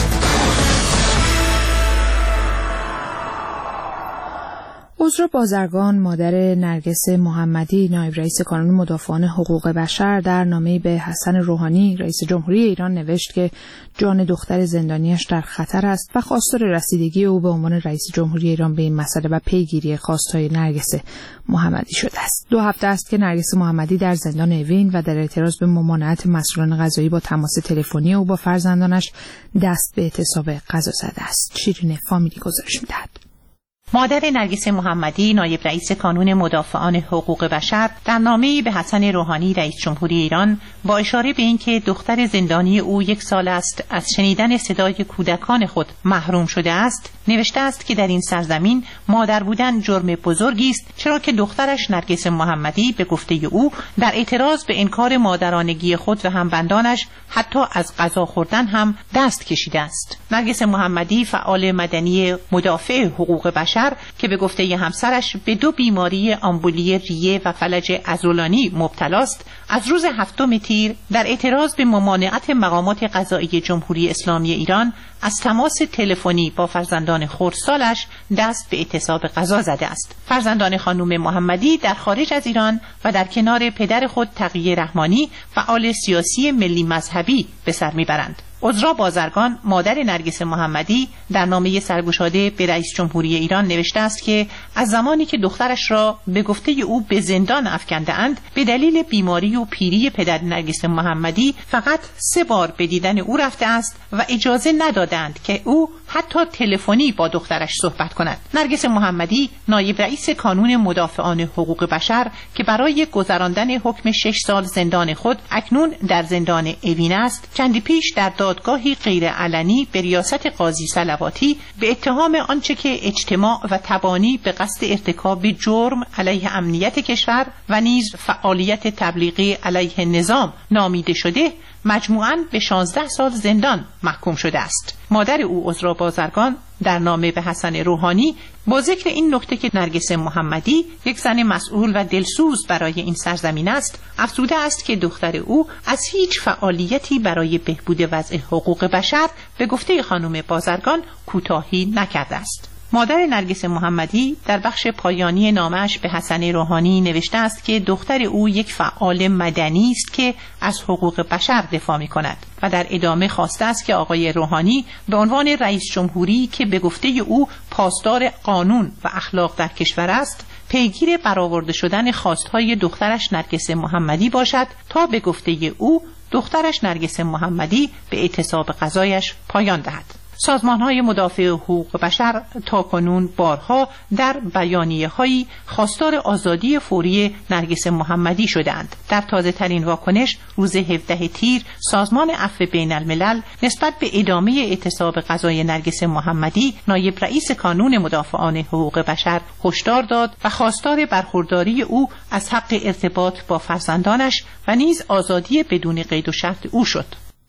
عذرا بازرگان مادر نرگس محمدی نایب رئیس کانون مدافعان حقوق بشر در نامه‌ای به حسن روحانی رئیس جمهوری ایران نوشت که جان دختر زندانیش در خطر است و خواستار رسیدگی او به عنوان رئیس جمهوری ایران به این مسئله و پیگیری خواستهای نرگس محمدی شده است. 2 هفته است که نرگس محمدی در زندان اوین و در اعتراض به ممانعت مسئولان قضایی با تماس تلفنی او با فرزندانش دست به اعتصاب غذا زده است. شیرین فامیلی گزارش می‌دهد. مادر نرگس محمدی نایب رئیس کانون مدافعان حقوق بشر در نامه‌ای به حسن روحانی رئیس جمهوری ایران با اشاره به اینکه دختر زندانی او 1 سال است از شنیدن صدای کودکان خود محروم شده است نوشته است که در این سرزمین مادر بودن جرم بزرگی است، چرا که دخترش نرگس محمدی به گفته او در اعتراض به انکار مادرانگی خود و همبندانش حتی از غذا خوردن هم دست کشیده است. نرگس محمدی فعال مدنی مدافع حقوق بشر که به گفته همسرش به 2 بیماری آمبولی ریه و فلج عضلانی مبتلاست، از روز 7 تیر در اعتراض به ممانعت مقامات قضایی جمهوری اسلامی ایران از تماس تلفنی با فرزندان خردسالش دست به اعتصاب غذا زده است. فرزندان خانم محمدی در خارج از ایران و در کنار پدر خود تقی رحمانی فعال سیاسی ملی مذهبی به سر میبرند. عذرا بازرگان مادر نرگس محمدی در نامه سرگشاده به رئیس جمهوری ایران نوشته است که از زمانی که دخترش را به گفته او به زندان افکنده‌اند به دلیل بیماری و پیری پدر نرگس محمدی فقط 3 بار به دیدن او رفته است و اجازه ندادند که او حتی تلفنی با دخترش صحبت کند. نرگس محمدی نایب رئیس کانون مدافعان حقوق بشر که برای گذراندن حکم 6 سال زندان خود اکنون در زندان اوین است، چندی پیش در دادگاهی غیر علنی به ریاست قاضی صلواتی به اتهام آنچه که اجتماع و تبانی به قصد ارتکاب جرم علیه امنیت کشور و نیز فعالیت تبلیغی علیه نظام نامیده شده مجموعاً به 16 سال زندان محکوم شده است. مادر او عذرا بازرگان در نامه به حسن روحانی با ذکر این نکته که نرگس محمدی یک زن مسئول و دلسوز برای این سرزمین است، افزوده است که دختر او از هیچ فعالیتی برای بهبود وضع حقوق بشر به گفته خانم بازرگان کوتاهی نکرده است. مادر نرگس محمدی در بخش پایانی نامه‌اش به حسن روحانی نوشته است که دختر او یک فعال مدنی است که از حقوق بشر دفاع می‌کند و در ادامه خواسته است که آقای روحانی به عنوان رئیس جمهوری که به گفته او پاسدار قانون و اخلاق در کشور است، پیگیر برآورده شدن خواستهای دخترش نرگس محمدی باشد تا به گفته او دخترش نرگس محمدی به اعتصاب غذایش پایان دهد. سازمان‌های مدافع حقوق بشر تاکنون بارها در بیانیه‌هایی خواستار آزادی فوری نرگس محمدی شدند. در تازه‌ترین واکنش روز 17 تیر سازمان عفو بین الملل نسبت به ادامه اعتصاب غذای نرگس محمدی نایب رئیس کانون مدافعان حقوق بشر هشدار داد و خواستار برخورداری او از حق ارتباط با فرزندانش و نیز آزادی بدون قید و شرط او شد.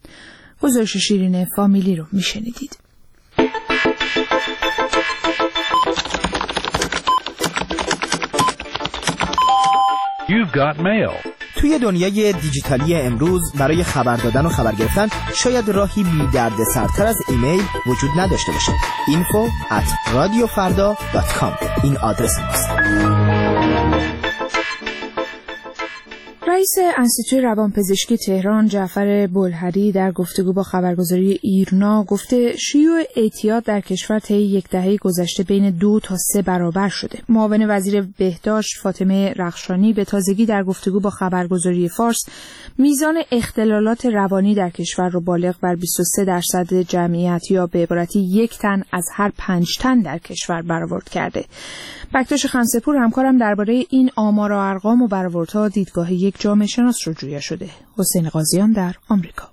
گزارش شیرین فامیلی رو میشنیدید. You've got mail. توی دنیای دیجیتالی امروز برای خبر دادن و خبر گرفتن شاید راهی بی دردسرتر از ایمیل وجود نداشته باشه. info@radiofarda.com این آدرس ماست. رئیس انستیتوی روانپزشکی تهران جعفر بلهری در گفتگو با خبرگزاری ایرنا گفته شیوع اعتیاد در کشور طی یک دهه گذشته بین 2 تا 3 برابر شده. معاون وزیر بهداشت فاطمه رخشانی به تازگی در گفتگو با خبرگزاری فارس میزان اختلالات روانی در کشور را بالغ بر 23% جمعیت یا به عبارتی 1 تن از هر 5 تن در کشور برآورد کرده. بکتاش خمسه‌پور همکارم درباره این آمار و ارقام و برآوردها دیدگاه یک جامعه شناس رو جویا شده. حسین قاضیان در آمریکا.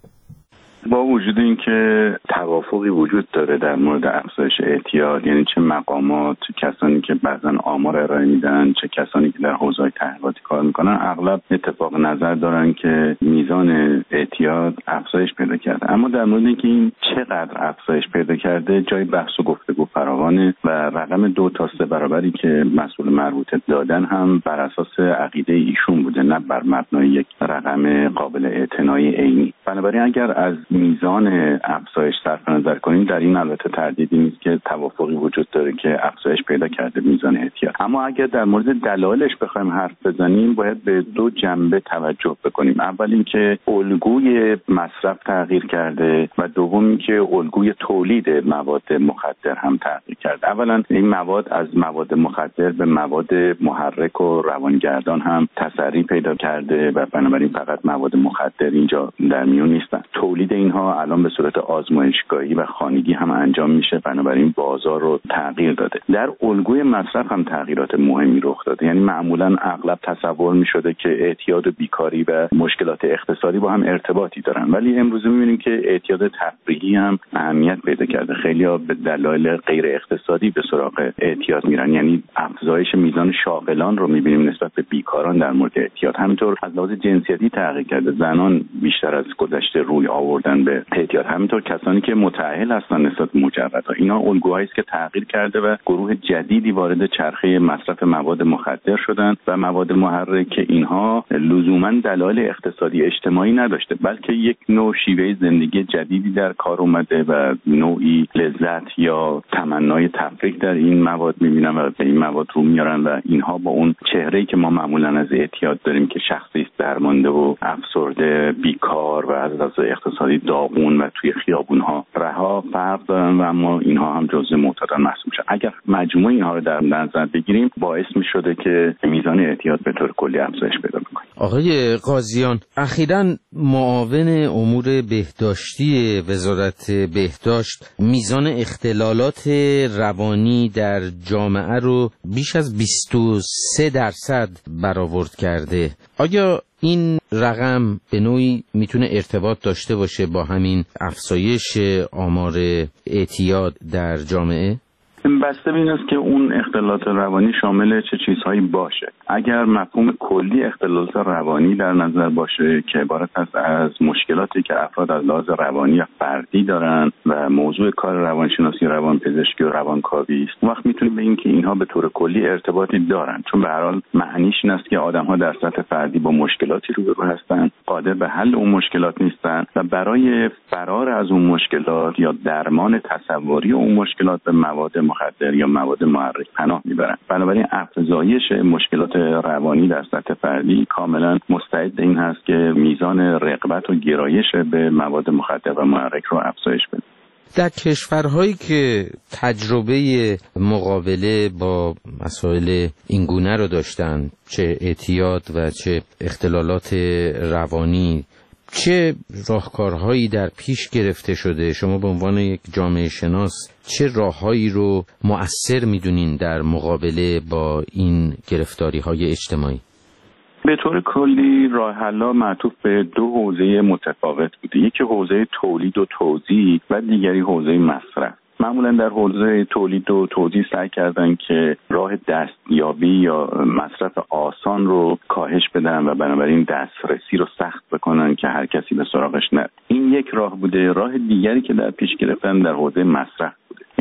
با وجود اینکه توافقی وجود داره در مورد افزایش اعتیاد، یعنی چه مقامات، چه کسانی که بعضا آمار ارائه میدن، چه کسانی که در حوزه تحقیقاتی کار میکنن، اغلب اتفاق نظر دارن که میزان اعتیاد افزایش پیدا کرده. اما در مورد اینکه این چقدر افزایش پیدا کرده جای بحث و گفتگو فراوانه و رقم 2 تا 3 برابری که مسئول مربوطه دادن هم بر اساس عقیده ایشون بوده، نه بر مبنای یک رقم قابل اعتنایی عینی. بنابراین اگر از میزان افزایش صرف نظر کنیم، در این البته تردیدی نیست که توافقی وجود داره که افزایش پیدا کرده میزان اعتیاد. اما اگر در مورد دلایلش بخوایم حرف بزنیم، باید به 2 جنبه توجه بکنیم. اول اینکه الگوی مصرف تغییر کرده و دوم اینکه الگوی تولید مواد مخدر هم تغییر کرده. اولا این مواد از مواد مخدر به مواد محرک و روانگردان هم تسری پیدا کرده و بنابراین فقط مواد مخدر اینجا در میون نیستن. تولید اینها الان به صورت آزمایشگاهی و خانگی هم انجام میشه، بنابراین بازار رو تغییر داده. در الگوی مصرف هم تغییرات مهمی رخ داده. یعنی معمولا اغلب تصور میشده که اعتیاد و بیکاری و مشکلات اقتصادی با هم ارتباطی دارن، ولی امروز میبینیم که اعتیاد تفریحی هم اهمیت پیدا کرده. خیلی‌ها به دلایل غیر اقتصادی به سراغ اعتیاد میرن. یعنی افزایش میزان شاغلان رو میبینیم نسبت به بیکاران در مورد اعتیاد. همینطور از لحاظ جنسیتی تغییر کرده. زنان بیشتر از گذشته روی آوردن به اعتیاد، همینطور کسانی که متأهل هستن نسبت به مجردها. اینا الگوهایی است که تغییر کرده و گروه جدیدی وارد چرخه مصرف مواد مخدر شدن و مواد محرک که اینها لزوما دلایل اقتصادی اجتماعی نداشته، بلکه یک نوع شیوه زندگی جدیدی در کار اومده و نوعی لذت یا تمنای تفریح در این مواد میبینن و به این مواد رو میارن و اینها با اون چهره‌ای که ما معمولا از اعتیاد داریم که شخصی است درمانده و افسرده، بیکار و از لحاظ اقتصادی داغون و توی خیابون‌ها رها فرق دارن و اما اینها هم جزء معتادان محسوب میشن. اگر مجموع اینها رو در نظر بگیریم باعث می‌شده که میزان اعتیاد به طور کلی افزایش پیدا کنه. آقای قاضیان، اخیراً معاون امور بهداشتی وزارت بهداشت میزان اختلالات روانی در جامعه رو بیش از 23% برآورد کرده. آیا این رقم به نوعی میتونه ارتباط داشته باشه با همین افزایش آمار اعتیاد در جامعه؟ بسته به این است که اون اختلالات روانی شامل چه چیزهایی باشه. اگر مفهوم کلی اختلالات روانی در نظر باشه که عبارت است از مشکلاتی که افراد از لحاظ روانی یا فردی دارن و موضوع کار روانشناسی، روانپزشکی و روانکاوی است، اون وقت میتونیم بگیم که اینها به طور کلی ارتباطی دارن، چون به هر حال معنیش این است که آدم‌ها در سطح فردی با مشکلاتی روبرو هستن، قادر به حل اون مشکلات نیستن و برای فرار از اون مشکلات یا درمان تصوری اون مشکلات به مواد مخدر یا مواد محرک پناه میبرن. بنابراین افزایش مشکلات روانی در سطح فردی کاملا مستعد این هست که میزان رغبت و گرایش به مواد مخدر و محرک رو افزایش بده. در کشورهایی که تجربه مقابله با مسائل اینگونه رو داشتن، چه اعتیاد و چه اختلالات روانی، چه راهکارهایی در پیش گرفته شده؟ شما به عنوان یک جامعه شناس چه راههایی رو مؤثر میدونین در مقابله با این گرفتاری‌های اجتماعی؟ به طور کلی راه حل‌ها معطوف به 2 حوزه متفاوت بوده. یکی حوزه تولید و توزیع و دیگری حوزه مصرف. معمولا در حوزه تولید و توزیع سعی کردن که راه دستیابی یا مصرف آسان رو کاهش بدن و بنابراین دسترسی رو سخت بکنن که هر کسی به سراغش نره. این یک راه بوده. راه دیگری که در پیش گرفتن در حوزه مصرف بوده.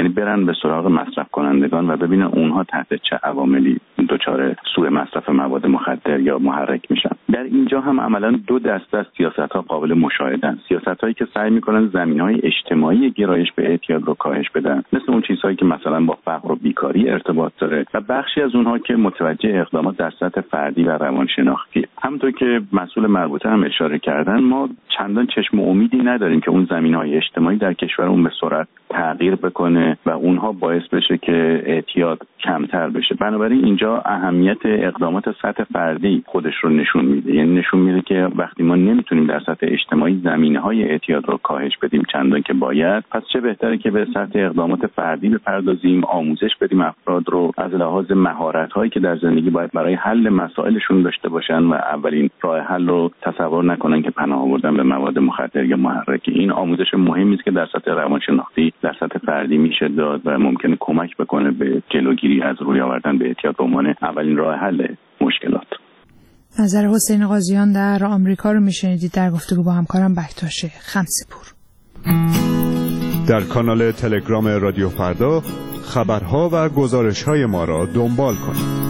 یعنی برن به سراغ مصرف کنندگان و ببینن اونها تحت چه عواملی دچار سوء مصرف مواد مخدر یا محرک میشن. در اینجا هم عملاً دو دسته از سیاست‌ها قابل مشاهده‌اند. سیاست‌هایی که سعی می‌کنن زمینه‌های اجتماعی گرایش به اعتیاد رو کاهش بدن، مثل اون چیزهایی که مثلا با فقر و بیکاری ارتباط داره، و بخشی از اونها که متوجه اقدامات در سطح فردی و روانشناختی. همونطور که مسئول مربوطه هم اشاره کردن، ما چندان چشم امیدی نداریم که اون زمینه‌های اجتماعی در کشور اون به سرعت تغییر بکنه و اونها باعث بشه که اعتیاد کمتر بشه. بنابراین اینجا اهمیت اقدامات سطح فردی خودش رو نشون میده. یعنی نشون میده که وقتی ما نمیتونیم در سطح اجتماعی زمینه‌های اعتیاد رو کاهش بدیم چندان که باید، پس چه بهتره که به سطح اقدامات فردی بپردازیم، آموزش بدیم افراد رو از لحاظ مهارت‌هایی که در زندگی باید برای حل مسائلشون داشته باشن و اولین راه حل رو تصور نکنن که پناه آوردن به مواد مخدر یا محرک. این آموزش مهمی است که در سطح روانشناختی در سطح فردی میشه داد و ممکنه کمک بکنه به جلوگیری از روی آوردن به اعتیاد به عنوان اولین راه حل مشکلات. نظر حسین قاضیان در آمریکا رو میشنیدید در گفتگو با همکارم بکتاش خمسه‌پور. در کانال تلگرام رادیو فردا خبرها و گزارش‌های ما را دنبال کنید.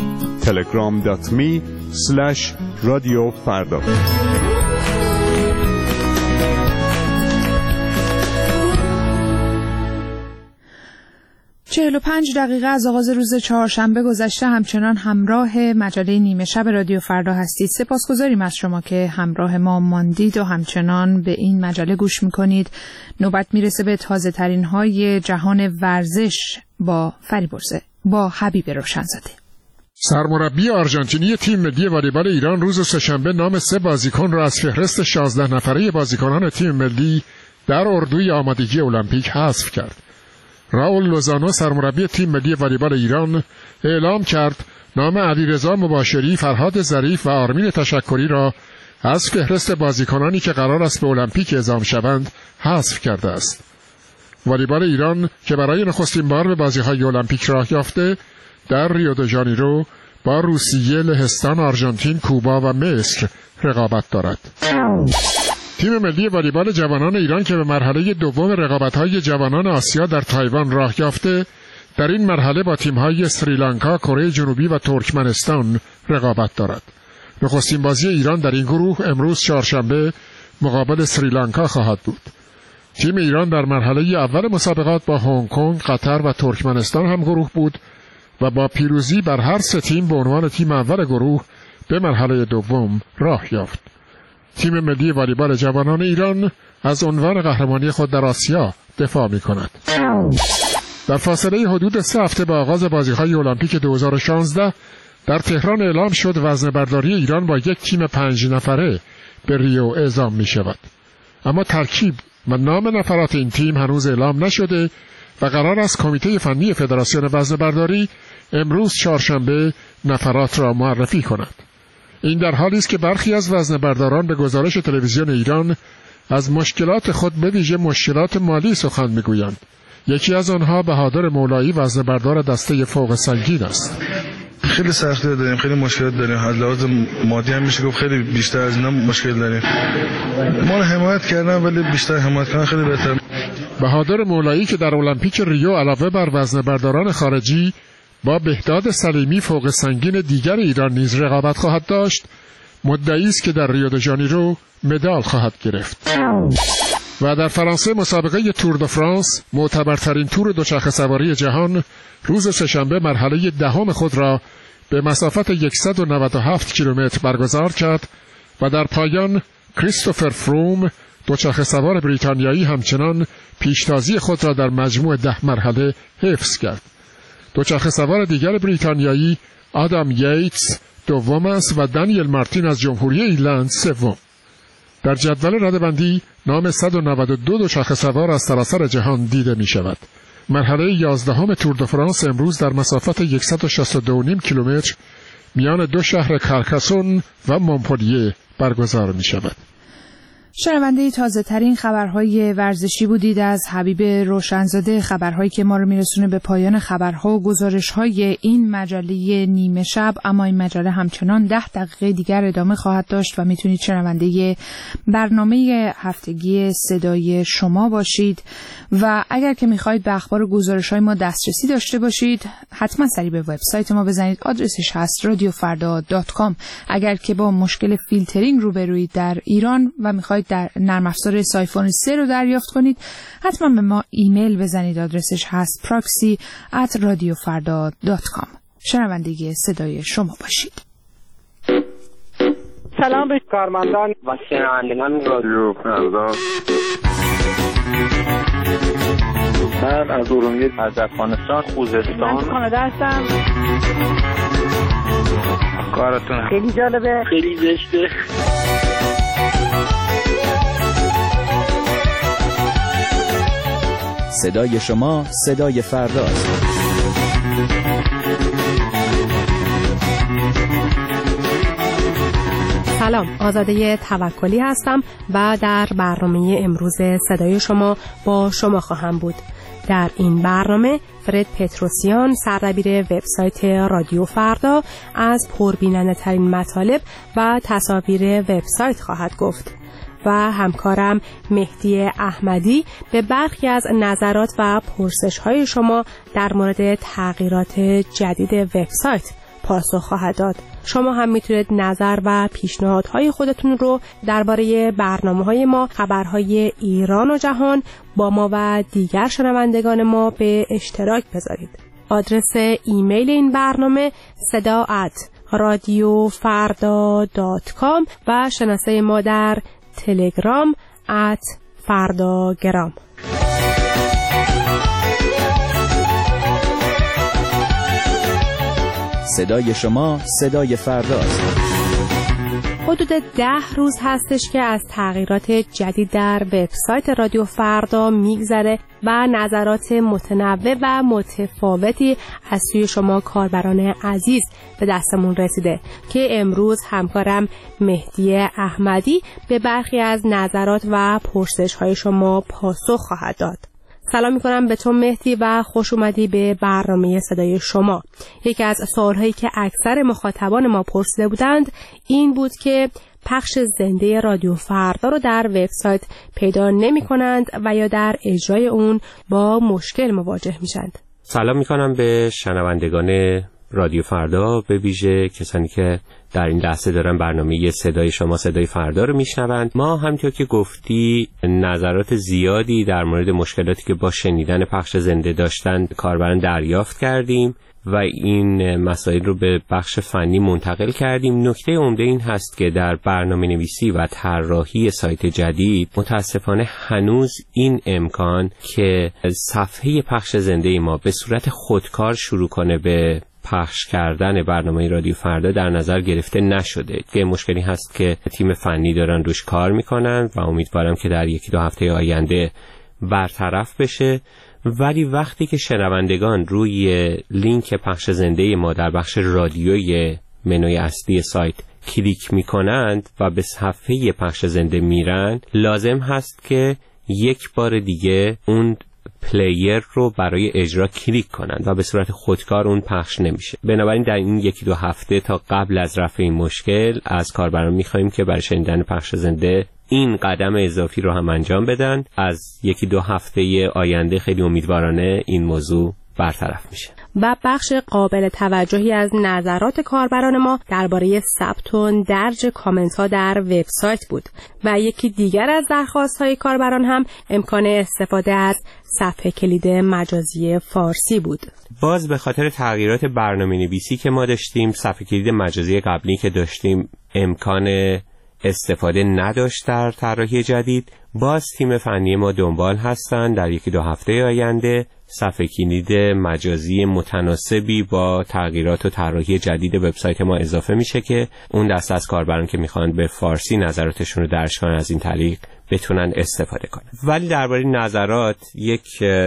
telegram.me/رادیو فردا. 45 دقیقه از آغاز روز چهارشنبه گذشته همچنان همراه مجله نیمه شب رادیو فردا هستید. سپاسگزاریم از شما که همراه ما ماندید و همچنان به این مجله گوش میکنید. نوبت میرسه به تازه ترین های جهان ورزش با فریبرزه با حبیب روشنزاده. سرمربی آرژانتینی تیم ملی والیبال ایران روز سه‌شنبه نام 3 بازیکن را از فهرست 16 نفره بازیکنان تیم ملی در اردوی آمادگی المپیک حذف کرد. راول لوزانو سرمربی تیم ملی والیبال ایران اعلام کرد نام علیرضا مباشری، فرهاد ظریف و آرمین تشکری را از فهرست بازیکنانی که قرار است به المپیک اعزام شوند حذف کرده است. والیبال ایران که برای نخستین بار به بازی‌های المپیک راه یافته در ریو د ژانیرو با روسیه، لهستان، آرژانتین، کوبا و مصر رقابت دارد. تیم ملی والیبال جوانان ایران که به مرحله دوم رقابت‌های جوانان آسیا در تایوان راه یافته، در این مرحله با تیم‌های سریلانکا، کره جنوبی و ترکمنستان رقابت دارد. نخستین بازی ایران در این گروه امروز چهارشنبه مقابل سریلانکا خواهد بود. تیم ایران در مرحله اول مسابقات با هنگ کنگ، قطر و ترکمنستان هم گروه بود و با پیروزی بر هر 3 تیم به عنوان تیم اول گروه به مرحله دوم راه یافت. تیم ملی والیبال جوانان ایران از عنوان قهرمانی خود در آسیا دفاع می‌کند. در فاصله حدود 3 هفته به آغاز بازی‌های المپیک 2016 در تهران اعلام شد وزنه‌برداری ایران با یک تیم 5 نفره به ریو اعزام می‌شود. اما ترکیب و نام نفرات این تیم هنوز اعلام نشده و قرار است کمیته فنی فدراسیون وزنه‌برداری امروز چهارشنبه نفرات را معرفی کند. این در حالی است که برخی از وزنه‌برداران به گزارش تلویزیون ایران از مشکلات خود به ویژه مشکلات مالی سخن می‌گویند. یکی از آنها بهادر مولایی وزنه‌بردار دسته فوق سنگین است. خیلی سختی داریم، خیلی مشکلات داریم. از لحاظ مادی هم میشه گفت خیلی بیشتر از اینا مشکل داریم. ما رو حمایت کردن ولی بیشتر حمایت کردن خیلی بهتر. بهادر مولایی که در المپیک ریو علاوه بر وزنه‌برداران خارجی با بهداد سلیمی فوق سنگین دیگر ایران نیز رقابت خواهد داشت، مدعی است که در ریو د ژانیرو مدال خواهد گرفت. و در فرانسه مسابقه تور دو فرانس، معتبرترین تور دوچرخه سواری جهان، روز سه‌شنبه مرحله دهم خود را به مسافت 197 کیلومتر برگزار کرد و در پایان کریستوفر فروم دوچرخه سوار بریتانیایی همچنان پیشتازی خود را در مجموع 10 مرحله حفظ کرد. دوچرخه سوار دیگر بریتانیایی آدام ییتس دوم است و دانیل مارتین از جمهوری ایرلند سوم. در جدول رده‌بندی نام 192 دوچرخه سوار از سراسر جهان دیده می شود. مرحله 11 تور دو فرانس امروز در مسافت 162.5 کیلومتر میان دو شهر کارکاسون و مونپلیه برگزار می شود. شنونده تازه ترین خبرهای ورزشی بودید از حبیب روشنزاده. خبرهایی که ما رو میرسونه به پایان خبرها و گزارشهای این مجله نیمه شب، اما این مجله همچنان 10 دقیقه دیگر ادامه خواهد داشت و میتونید شنونده برنامه هفتگی صدای شما باشید و اگر که میخواید به اخبار و گزارشهای ما دسترسی داشته باشید حتما سریع به وبسایت ما بزنید. آدرسش هست radiofarda.com. اگر که با مشکل فیلترینگ روبروید در ایران و میخواید در نرم افزار سایفون 3 رو دریافت کنید، حتما به ما ایمیل بزنید. آدرسش هست proxy@radiofarda.com. شنوندگی صدای شما باشید. سلام به کارمندان و شنوندگان رادیو فردا. من از ارومیه، از افغانستان، خوزستان. من کانادا هستم. کارتون خیلی جالبه، خیلی زشته. صدای شما صدای فرداست. سلام، آزاده توکلی هستم و در برنامه امروز صدای شما با شما خواهم بود. در این برنامه فرد پتروسیان، سردبیر وبسایت رادیو فردا، از پربیننده ترین مطالب و تصاویر وبسایت خواهد گفت و همکارم مهدی احمدی به برخی از نظرات و پرسش‌های شما در مورد تغییرات جدید وبسایت پاسخ خواهد داد. شما هم میتونید نظر و پیشنهادهای خودتون رو درباره برنامه‌های ما، خبرهای ایران و جهان با ما و دیگر شنوندگان ما به اشتراک بذارید. آدرس ایمیل این برنامه sada@radiofarda.com و شناسه ما در تلگرام @fardagram. صدای شما صدای فرداست. حدود 10 روز هستش که از تغییرات جدید در وبسایت رادیو فردا میگذره و نظرات متنوع و متفاوتی از سوی شما کاربران عزیز به دستمون رسیده که امروز همکارم مهدی احمدی به برخی از نظرات و پرسش‌های شما پاسخ خواهد داد. سلام میکنم به تو مهدی و خوش اومدی به برنامه صدای شما. یکی از سوالهایی که اکثر مخاطبان ما پرسیده بودند این بود که پخش زنده رادیو فردا رو در وبسایت پیدا نمی کنند و یا در اجرای اون با مشکل مواجه میشند. سلام میکنم به شنوندگان رادیو فردا، به ویژه کسانی که در این لحظه دارن برنامه صدای شما صدای فردا رو میشنوند. ما همونطور که گفتی نظرات زیادی در مورد مشکلاتی که با شنیدن پخش زنده داشتن کاربران دریافت کردیم و این مسائل رو به بخش فنی منتقل کردیم. نکته عمده این هست که در برنامه نویسی و طراحی سایت جدید متاسفانه هنوز این امکان که صفحه پخش زنده ما به صورت خودکار شروع کنه به پخش کردن برنامه رادیو فردا در نظر گرفته نشده، که مشکلی هست که تیم فنی دارن روش کار میکنن و امیدوارم که در 1-2 هفته آینده برطرف بشه. ولی وقتی که شنوندگان روی لینک پخش زنده ما در بخش رادیوی منوی اصلی سایت کلیک میکنند و به صفحه پخش زنده میرن، لازم هست که یک بار دیگه اون پلیر رو برای اجرا کلیک کنند و به صورت خودکار اون پخش نمیشه. بنابراین در این 1-2 هفته تا قبل از رفع این مشکل از کاربران میخوایم که برای شنیدن پخش زنده این قدم اضافی رو هم انجام بدن. از 1-2 هفته آینده خیلی امیدوارانه این موضوع برطرف میشه. و بخش قابل توجهی از نظرات کاربران ما درباره ثبت و درج کامنت ها در وبسایت بود و یکی دیگر از درخواست های کاربران هم امکان استفاده از صفحه کلید مجازی فارسی بود. باز به خاطر تغییرات برنامه نویسی که ما داشتیم، صفحه کلید مجازی قبلی که داشتیم امکان استفاده نداشت در طراحی جدید. باز تیم فنی ما دنبال هستن در 1-2 هفته آینده صفحه کلید مجازی متناسبی با تغییرات و طراحی جدید وبسایت ما اضافه میشه که اون دسته از کاربران که میخوان به فارسی نظراتشون رو درج کنن از این طریق بتونن استفاده کنن. ولی درباره نظرات یک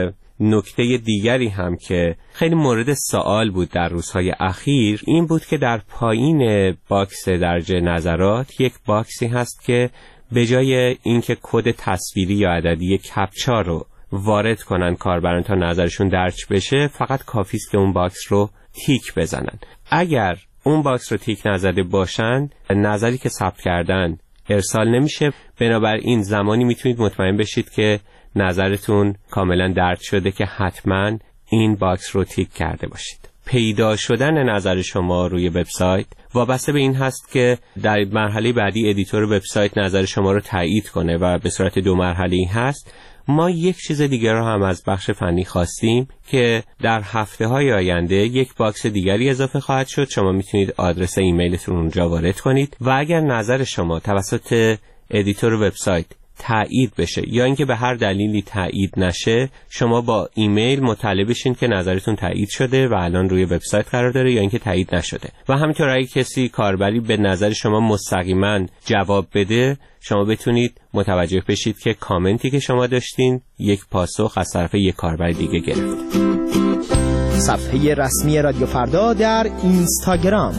نکته دیگری هم که خیلی مورد سوال بود در روزهای اخیر این بود که در پایین باکس درج نظرات یک باکسی هست که به جای اینکه کد تصویری یا عددی کپچا رو وارد کنن کاربران تا نظرشون درج بشه، فقط کافی است که اون باکس رو تیک بزنن. اگر اون باکس رو تیک نزده باشن، نظری که ثبت کردن ارسال نمیشه. بنابراین زمانی میتونید مطمئن بشید که نظرتون کاملا درج شده که حتما این باکس رو تیک کرده باشید. پیدا شدن نظر شما روی وبسایت وابسته به این هست که در مرحله بعدی ادیتور وبسایت نظر شما رو تایید کنه و به صورت 2 مرحله‌ای هست. ما یک چیز دیگر رو هم از بخش فنی خواستیم که در هفته‌های آینده یک باکس دیگری اضافه خواهد شد. شما میتونید آدرس ایمیلتون رو اونجا وارد کنید و اگر نظر شما توسط ادیتور وبسایت تایید بشه یا اینکه به هر دلیلی تایید نشه، شما با ایمیل مطلع بشین که نظرتون تایید شده و الان روی وبسایت قرار داره یا اینکه تایید نشده. و همینطور اگه کسی کاربری به نظر شما مستقیما جواب بده، شما بتونید متوجه بشید که کامنتی که شما داشتین یک پاسخ از طرف یک کاربر دیگه گرفت. صفحه رسمی رادیو فردا در اینستاگرام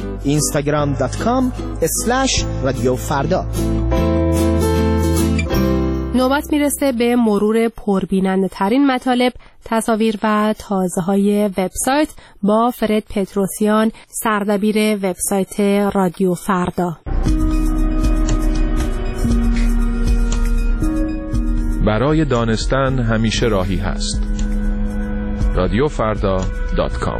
instagram.com/رادیوفردا. نوبت میرسه به مرور پربیننده ترین مطالب، تصاویر و تازه های وبسایت با فرد پتروسیان، سردبیر وبسایت رادیو فردا. برای دانستن همیشه راهی هست. رادیوفردا.com.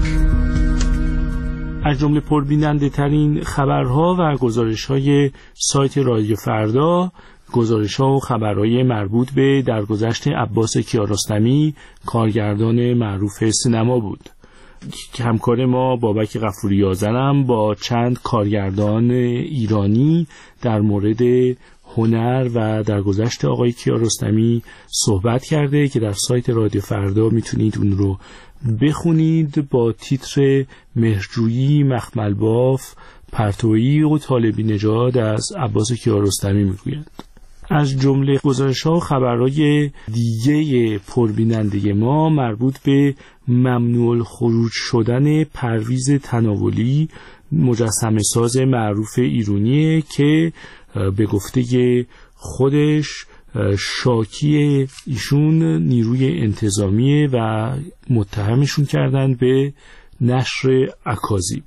از جمله پربیننده ترین خبرها و گزارش‌های سایت رادیو فردا، گزارش‌ها و خبرهای مربوط به درگذشت عباس کیارستمی، کارگردان معروف سینما بود. همکار ما بابک غفوری آذرم با چند کارگردان ایرانی در مورد هنر و درگذشت آقای کیارستمی صحبت کرده که در سایت رادیو فردا میتونید اون رو بخونید با تیتر مهرجویی، مخملباف، پرتویی و طالبی نژاد از عباس کیارستمی میگویند. از جمله گزارش‌ها و خبرهای دیگه پربیننده ما مربوط به ممنوع الخروج شدن پرویز تناولی، مجسمه ساز معروف ایرانیه که به گفته خودش شاکی ایشون نیروی انتظامیه و متهمشون کردن به نشر اکاذیب.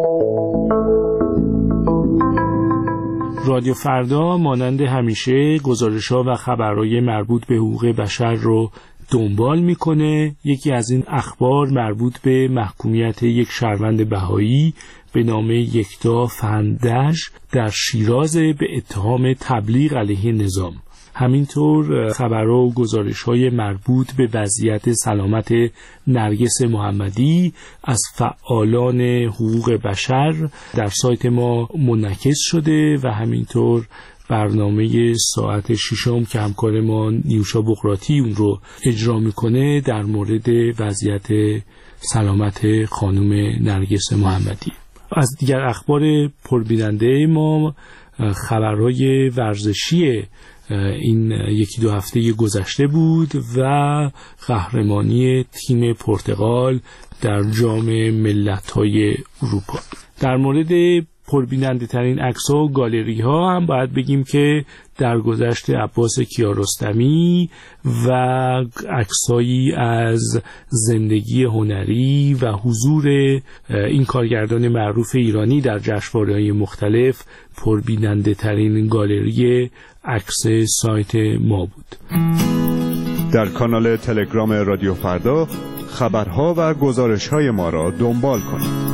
رادیو فردا مانند همیشه گزارش‌ها و خبرهای مربوط به حقوق بشر رو دنبال میکنه. یکی از این اخبار مربوط به محکومیت یک شهروند بهایی به نام یکتا فندش در شیراز به اتهام تبلیغ علیه نظام. همینطور خبرها و گزارش‌های مربوط به وضعیت سلامت نرگس محمدی از فعالان حقوق بشر در سایت ما منعکس شده و همینطور برنامه ساعت 6 که همکار ما نیوشا بقراتی اون رو اجرا میکنه در مورد وضعیت سلامت خانم نرگس محمدی. از دیگر اخبار پربیننده ما خبرهای ورزشی این 1-2 هفته گذشته بود و قهرمانی تیم پرتغال در جام ملت‌های اروپا. در مورد پربیننده ترین عکس‌ها و گالری ها هم باید بگیم که در گذشت عباس کیارستمی و عکسایی از زندگی هنری و حضور این کارگردان معروف ایرانی در جشنواره‌های مختلف پربیننده ترین گالری عکس سایت ما بود. در کانال تلگرام رادیو فردا خبرها و گزارش‌های ما را دنبال کنید.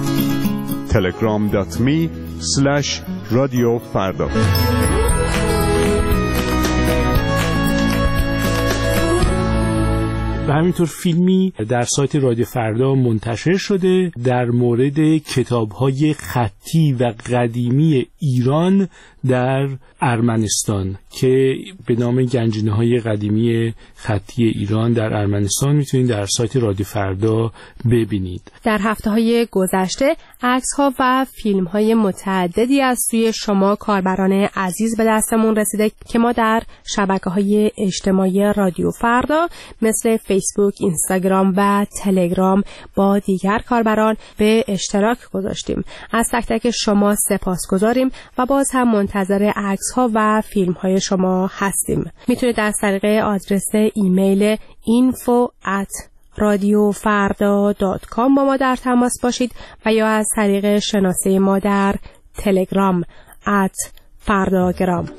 telegram.me/radiofarda. و همینطور فیلمی در سایت رادیو فردا منتشر شده در مورد کتاب‌های خطی و قدیمی ایران در ارمنستان که به نام گنجینه‌های قدیمی خطی ایران در ارمنستان میتونید در سایت رادیو فردا ببینید. در هفته‌های گذشته عکس‌ها و فیلم‌های متعددی از سوی شما کاربران عزیز به دستمون رسیده که ما در شبکه‌های اجتماعی رادیو فردا مثل فیسبوک، اینستاگرام و تلگرام با دیگر کاربران به اشتراک گذاشتیم. از تک تک شما سپاسگزاریم و باز هم منتظر عکس‌ها و فیلم‌های شما هستیم. میتونید از طریق آدرس ایمیل info@radiofarda.com با ما در تماس باشید و یا از طریق شناسه ما در تلگرام @fardagram.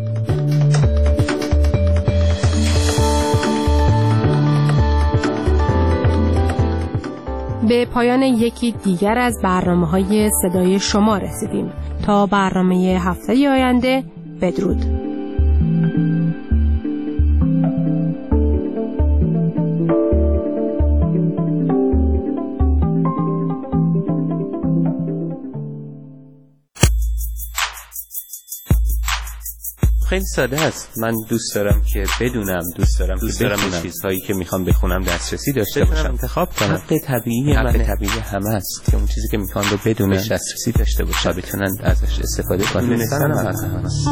به پایان یکی دیگر از برنامه‌های صدای شما رسیدیم. تا برنامه هفته آینده، بدرود. خیلی ساده است. من دوست دارم که بدونم، دوست دارم به چیزهایی که میخوام بخونم دسترسی داشته باشم، انتخاب کنم. حق طبیعی همه است که اون چیزی که میخوام رو بدونم دسترسی داشته باشم، بتونن ازش استفاده کنن. دونستن هست.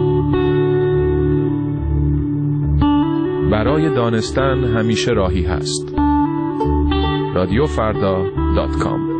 برای دانستن همیشه راهی هست. رادیوفردا.com